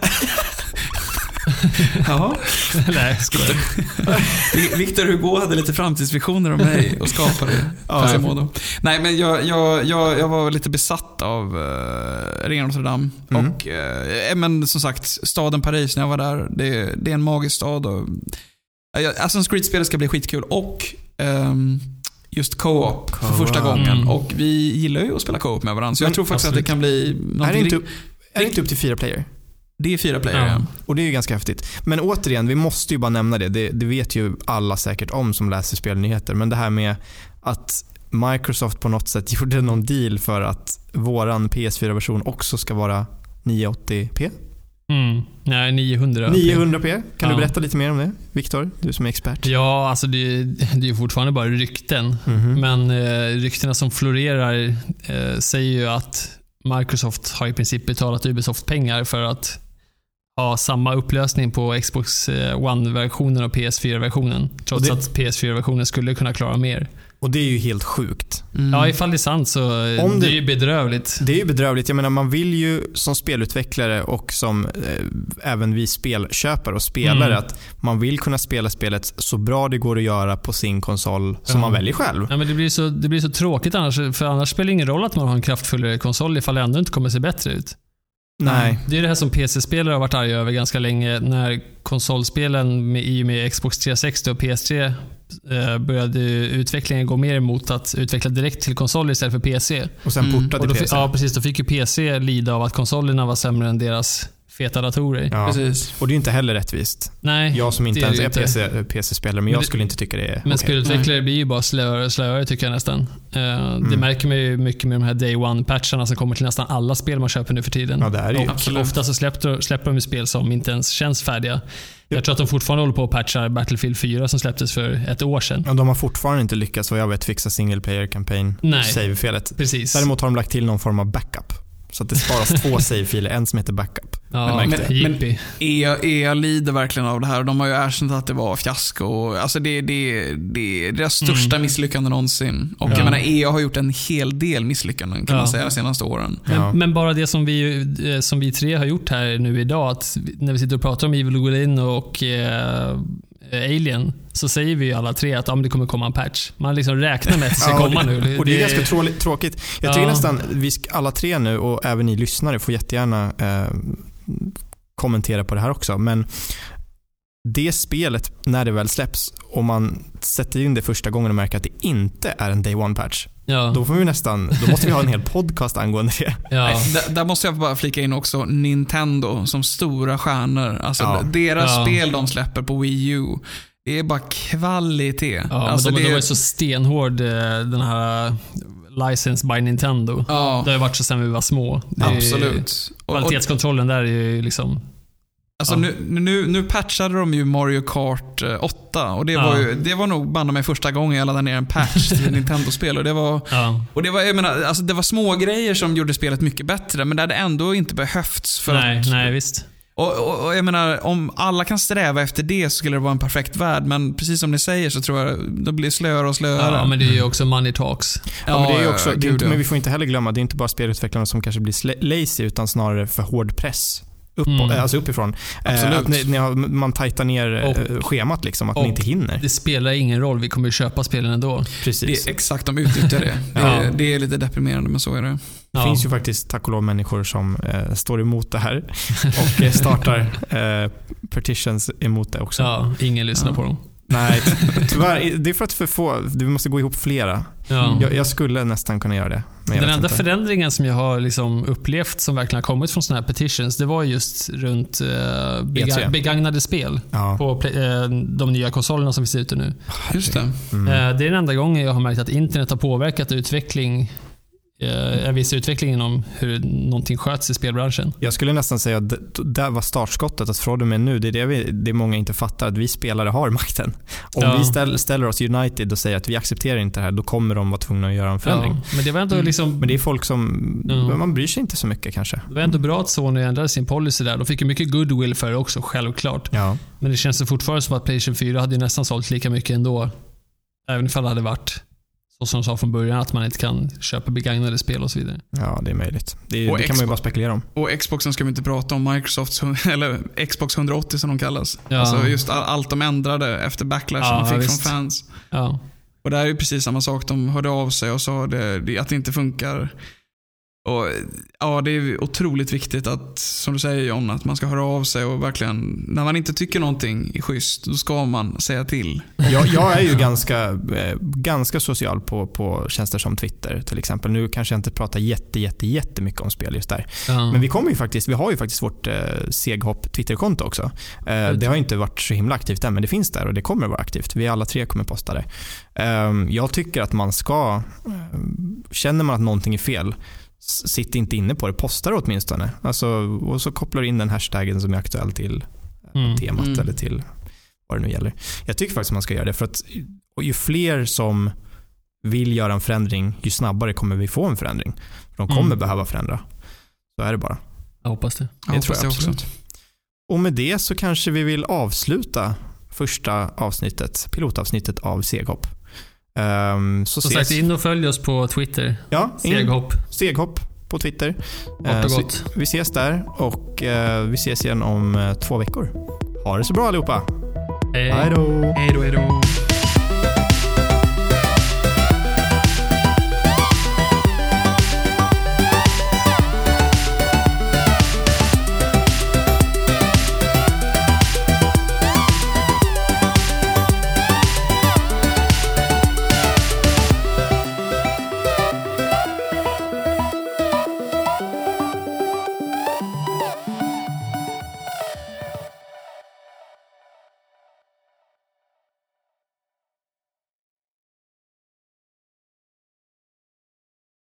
Ja. Nej, skojar. Victor Hugo hade lite framtidsvisioner om mig och skapade Quasimodo. Nej, men jag, jag, jag, jag var lite besatt av uh, Ringen Notre Dame. Mm. Och uh, men som sagt, staden Paris när jag var där, det, det är en magisk stad. Och, uh, Assassin's Creed-spelet ska bli skitkul. Och um, just co-op för första gången. Mm. Och vi gillar ju att spela co-op med varandra. Så jag Men tror faktiskt absolut. att det kan bli Är det, någonting inte, ri- är det inte upp till fyra player? Det är fyra player, ja. ja. Och det är ju ganska häftigt. Men återigen, vi måste ju bara nämna det. det. Det vet ju alla säkert om som läser spelnyheter. Men det här med att Microsoft på något sätt gjorde någon deal för att våran P S fyra-version också ska vara niohundraåttio p. Mm. Nej, niohundra p. niohundra p. Kan ja. du berätta lite mer om det, Viktor? Du som är expert. Ja, alltså det, det är fortfarande bara rykten. Mm-hmm. Men eh, ryktena som florerar eh, säger ju att Microsoft har i princip betalat Ubisoft pengar för att ha samma upplösning på Xbox One-versionen och P S fyra-versionen. Trots det, att P S fyra-versionen skulle kunna klara mer. Och det är ju helt sjukt. Mm. Ja, ifall det är sant så Om det, det är ju bedrövligt. Det är ju bedrövligt. Jag menar, man vill ju som spelutvecklare och som eh, även vi spelköpare och spelare mm. att man vill kunna spela spelet så bra det går att göra på sin konsol som ja. man väljer själv. Ja, men det blir så, det blir så tråkigt annars, för annars spelar det ingen roll att man har en kraftfullare konsol ifall det ändå inte kommer se bättre ut. Nej. Det är det här som P C-spelare har varit arga över ganska länge, när konsolspelen med, i och med Xbox trehundrasextio och P S tre eh, började utvecklingen gå mer emot att utveckla direkt till konsoler istället för P C. Och sen portade mm. och då, P C. Ja, precis. Då fick ju P C lida av att konsolerna var sämre än deras feta datorer. Ja. Precis. Och det är inte heller rättvist. Nej, jag som inte ens är inte. P C, P C-spelare, men, men jag skulle inte tycka det är Men okay. spelutvecklare blir ju bara slöare och slöare tycker jag nästan. Uh, mm. Det märker man ju mycket med de här Day One-patcharna som kommer till nästan alla spel man köper nu för tiden. Ja, det är det ju. Och ofta så släpper, släpper de ju spel som inte ens känns färdiga. Jag tror att de fortfarande håller på att patcha Battlefield fyra som släpptes för ett år sedan. Ja, de har fortfarande inte lyckats, vad jag vet, fixa single player campaign save-felet. Precis. Däremot har de lagt till någon form av backup. Så att det sparas två save-filer, en som heter backup. Ja, men men E A, E A lider verkligen av det här. De har ju erkänt att det var fiasko. Alltså det, det, det är deras största mm. misslyckande någonsin. Och ja. jag menar, E A har gjort en hel del misslyckanden kan ja. man säga de senaste åren. Men, ja. men bara det som vi, som vi tre har gjort här nu idag, att när vi sitter och pratar om Evil Within och eh, Alien, så säger vi alla tre att om det kommer komma en patch. Man liksom räknar med att det ska ja, komma det, nu. Och det är ganska tråkigt, tråkigt. Jag tycker ja. nästan vi alla tre nu, och även ni lyssnare får jättegärna eh, kommentera på det här också. Men det spelet, när det väl släpps och man sätter in det första gången och märker att det inte är en Day One-patch, ja. då får vi nästan, då måste vi ha en hel podcast angående det. Ja. Nej, där, där måste jag bara flika in också Nintendo som stora stjärnor. Alltså ja. deras ja. spel de släpper på Wii U, det är bara kvalitet. Ja, alltså men de, det de är så stenhård, den här license by Nintendo. Ja. Det har varit så sen vi var små. Det Absolut. Är, kvalitetskontrollen där är ju liksom... Alltså ja. nu, nu, nu patchade de ju Mario Kart åtta och det var ja. ju, det var nog banne mig första gången jag laddade ner en patch till Nintendo-spel och det var ja. och det var jag menar, alltså det var små grejer som gjorde spelet mycket bättre, men det hade ändå inte behövts för nej, att, nej visst. Och, och, och jag menar, om alla kan sträva efter det så skulle det vara en perfekt värld, men precis som ni säger så tror jag det blir slöare och slöare. Ja, men det är ju också money talks. Ja, ja men det är ju också, ja, det är inte, men vi får inte heller glömma, det är inte bara spelutvecklarna som kanske blir lazy, utan snarare för hård press. Upp, mm. Alltså uppifrån. Absolut. Att ni, ni har, man tajtar ner och, schemat liksom, att ni inte hinner. Det spelar ingen roll, vi kommer köpa spelen ändå. Precis. Det är exakt, de utnyttjar det. Det, ja. är, det är lite deprimerande, men så är det. Det ja. finns ju faktiskt tack och lov människor som eh, står emot det här och eh, startar eh, petitions emot det också. Ja, ingen lyssnar ja. på dem. Nej, tyvärr. Det är för att för få, vi måste gå ihop flera. Ja. Jag, jag skulle nästan kunna göra det. Men den enda inte. förändringen som jag har liksom upplevt som verkligen har kommit från såna här petitions, det var just runt eh, bega- begagnade spel ja. på eh, de nya konsolerna som vi ser ute nu. Just det. Mm. Eh, det är den enda gången jag har märkt att internet har påverkat utveckling en viss utveckling inom hur någonting sköts i spelbranschen. Jag skulle nästan säga att det var startskottet, att från och med nu, det är det, vi, det många inte fattar, att vi spelare har makten. Om ja. vi ställ, ställer oss United och säger att vi accepterar inte det här, då kommer de vara tvungna att göra en förändring. Ja, men det var ändå liksom... Men det är folk som, ja. man bryr sig inte så mycket kanske. Det var ändå bra att Sony ändrade sin policy där. De fick ju mycket goodwill för det också, självklart. Ja. Men det känns så fortfarande som att PlayStation fyra hade nästan sålt lika mycket ändå. Även ifall det hade varit så som de sa från början, att man inte kan köpa begagnade spel och så vidare. Ja, det är möjligt. Det, det kan Xbox, man ju bara spekulera om. Och Xboxen ska vi inte prata om, Microsoft eller Xbox hundraåttio som de kallas. Ja. Alltså just all, allt de ändrade efter backlash ja, de fick visst. från fans. Ja. Och det är ju precis samma sak. De hörde av sig och sa det, det, att det inte funkar. Och ja, det är otroligt viktigt att, som du säger John, att man ska höra av sig och verkligen, när man inte tycker någonting är schysst, då ska man säga till. Jag, jag är ju ganska, eh, ganska social på, på tjänster som Twitter till exempel. Nu kanske jag inte pratar jätte, jätte, jättemycket om spel just där. Ja. Men vi kommer ju faktiskt, vi har ju faktiskt vårt eh, Seghopp Twitterkonto också. Eh, det har inte varit så himla aktivt än, men det finns där och det kommer vara aktivt. Vi alla tre kommer posta det. Eh, jag tycker att man ska, eh, känner man att någonting är fel, sitt inte inne på det, posta det åtminstone. Alltså, och så kopplar in den hashtaggen som är aktuell till mm. temat mm. eller till vad det nu gäller. Jag tycker faktiskt att man ska göra det, för att ju fler som vill göra en förändring, ju snabbare kommer vi få en förändring. De kommer mm. behöva förändra. Så är det bara. Jag hoppas det. Det jag tror hoppas jag det absolut. Också. Och med det så kanske vi vill avsluta första avsnittet, pilotavsnittet av Seghopp. Um, så så sagt, in och följ oss på Twitter. Ja, Seghopp. Seghopp på Twitter. Uh, så vi ses där och uh, vi ses igen om uh, två veckor. Ha det så bra allihopa. Hej. Hej då. Hej då, hej då.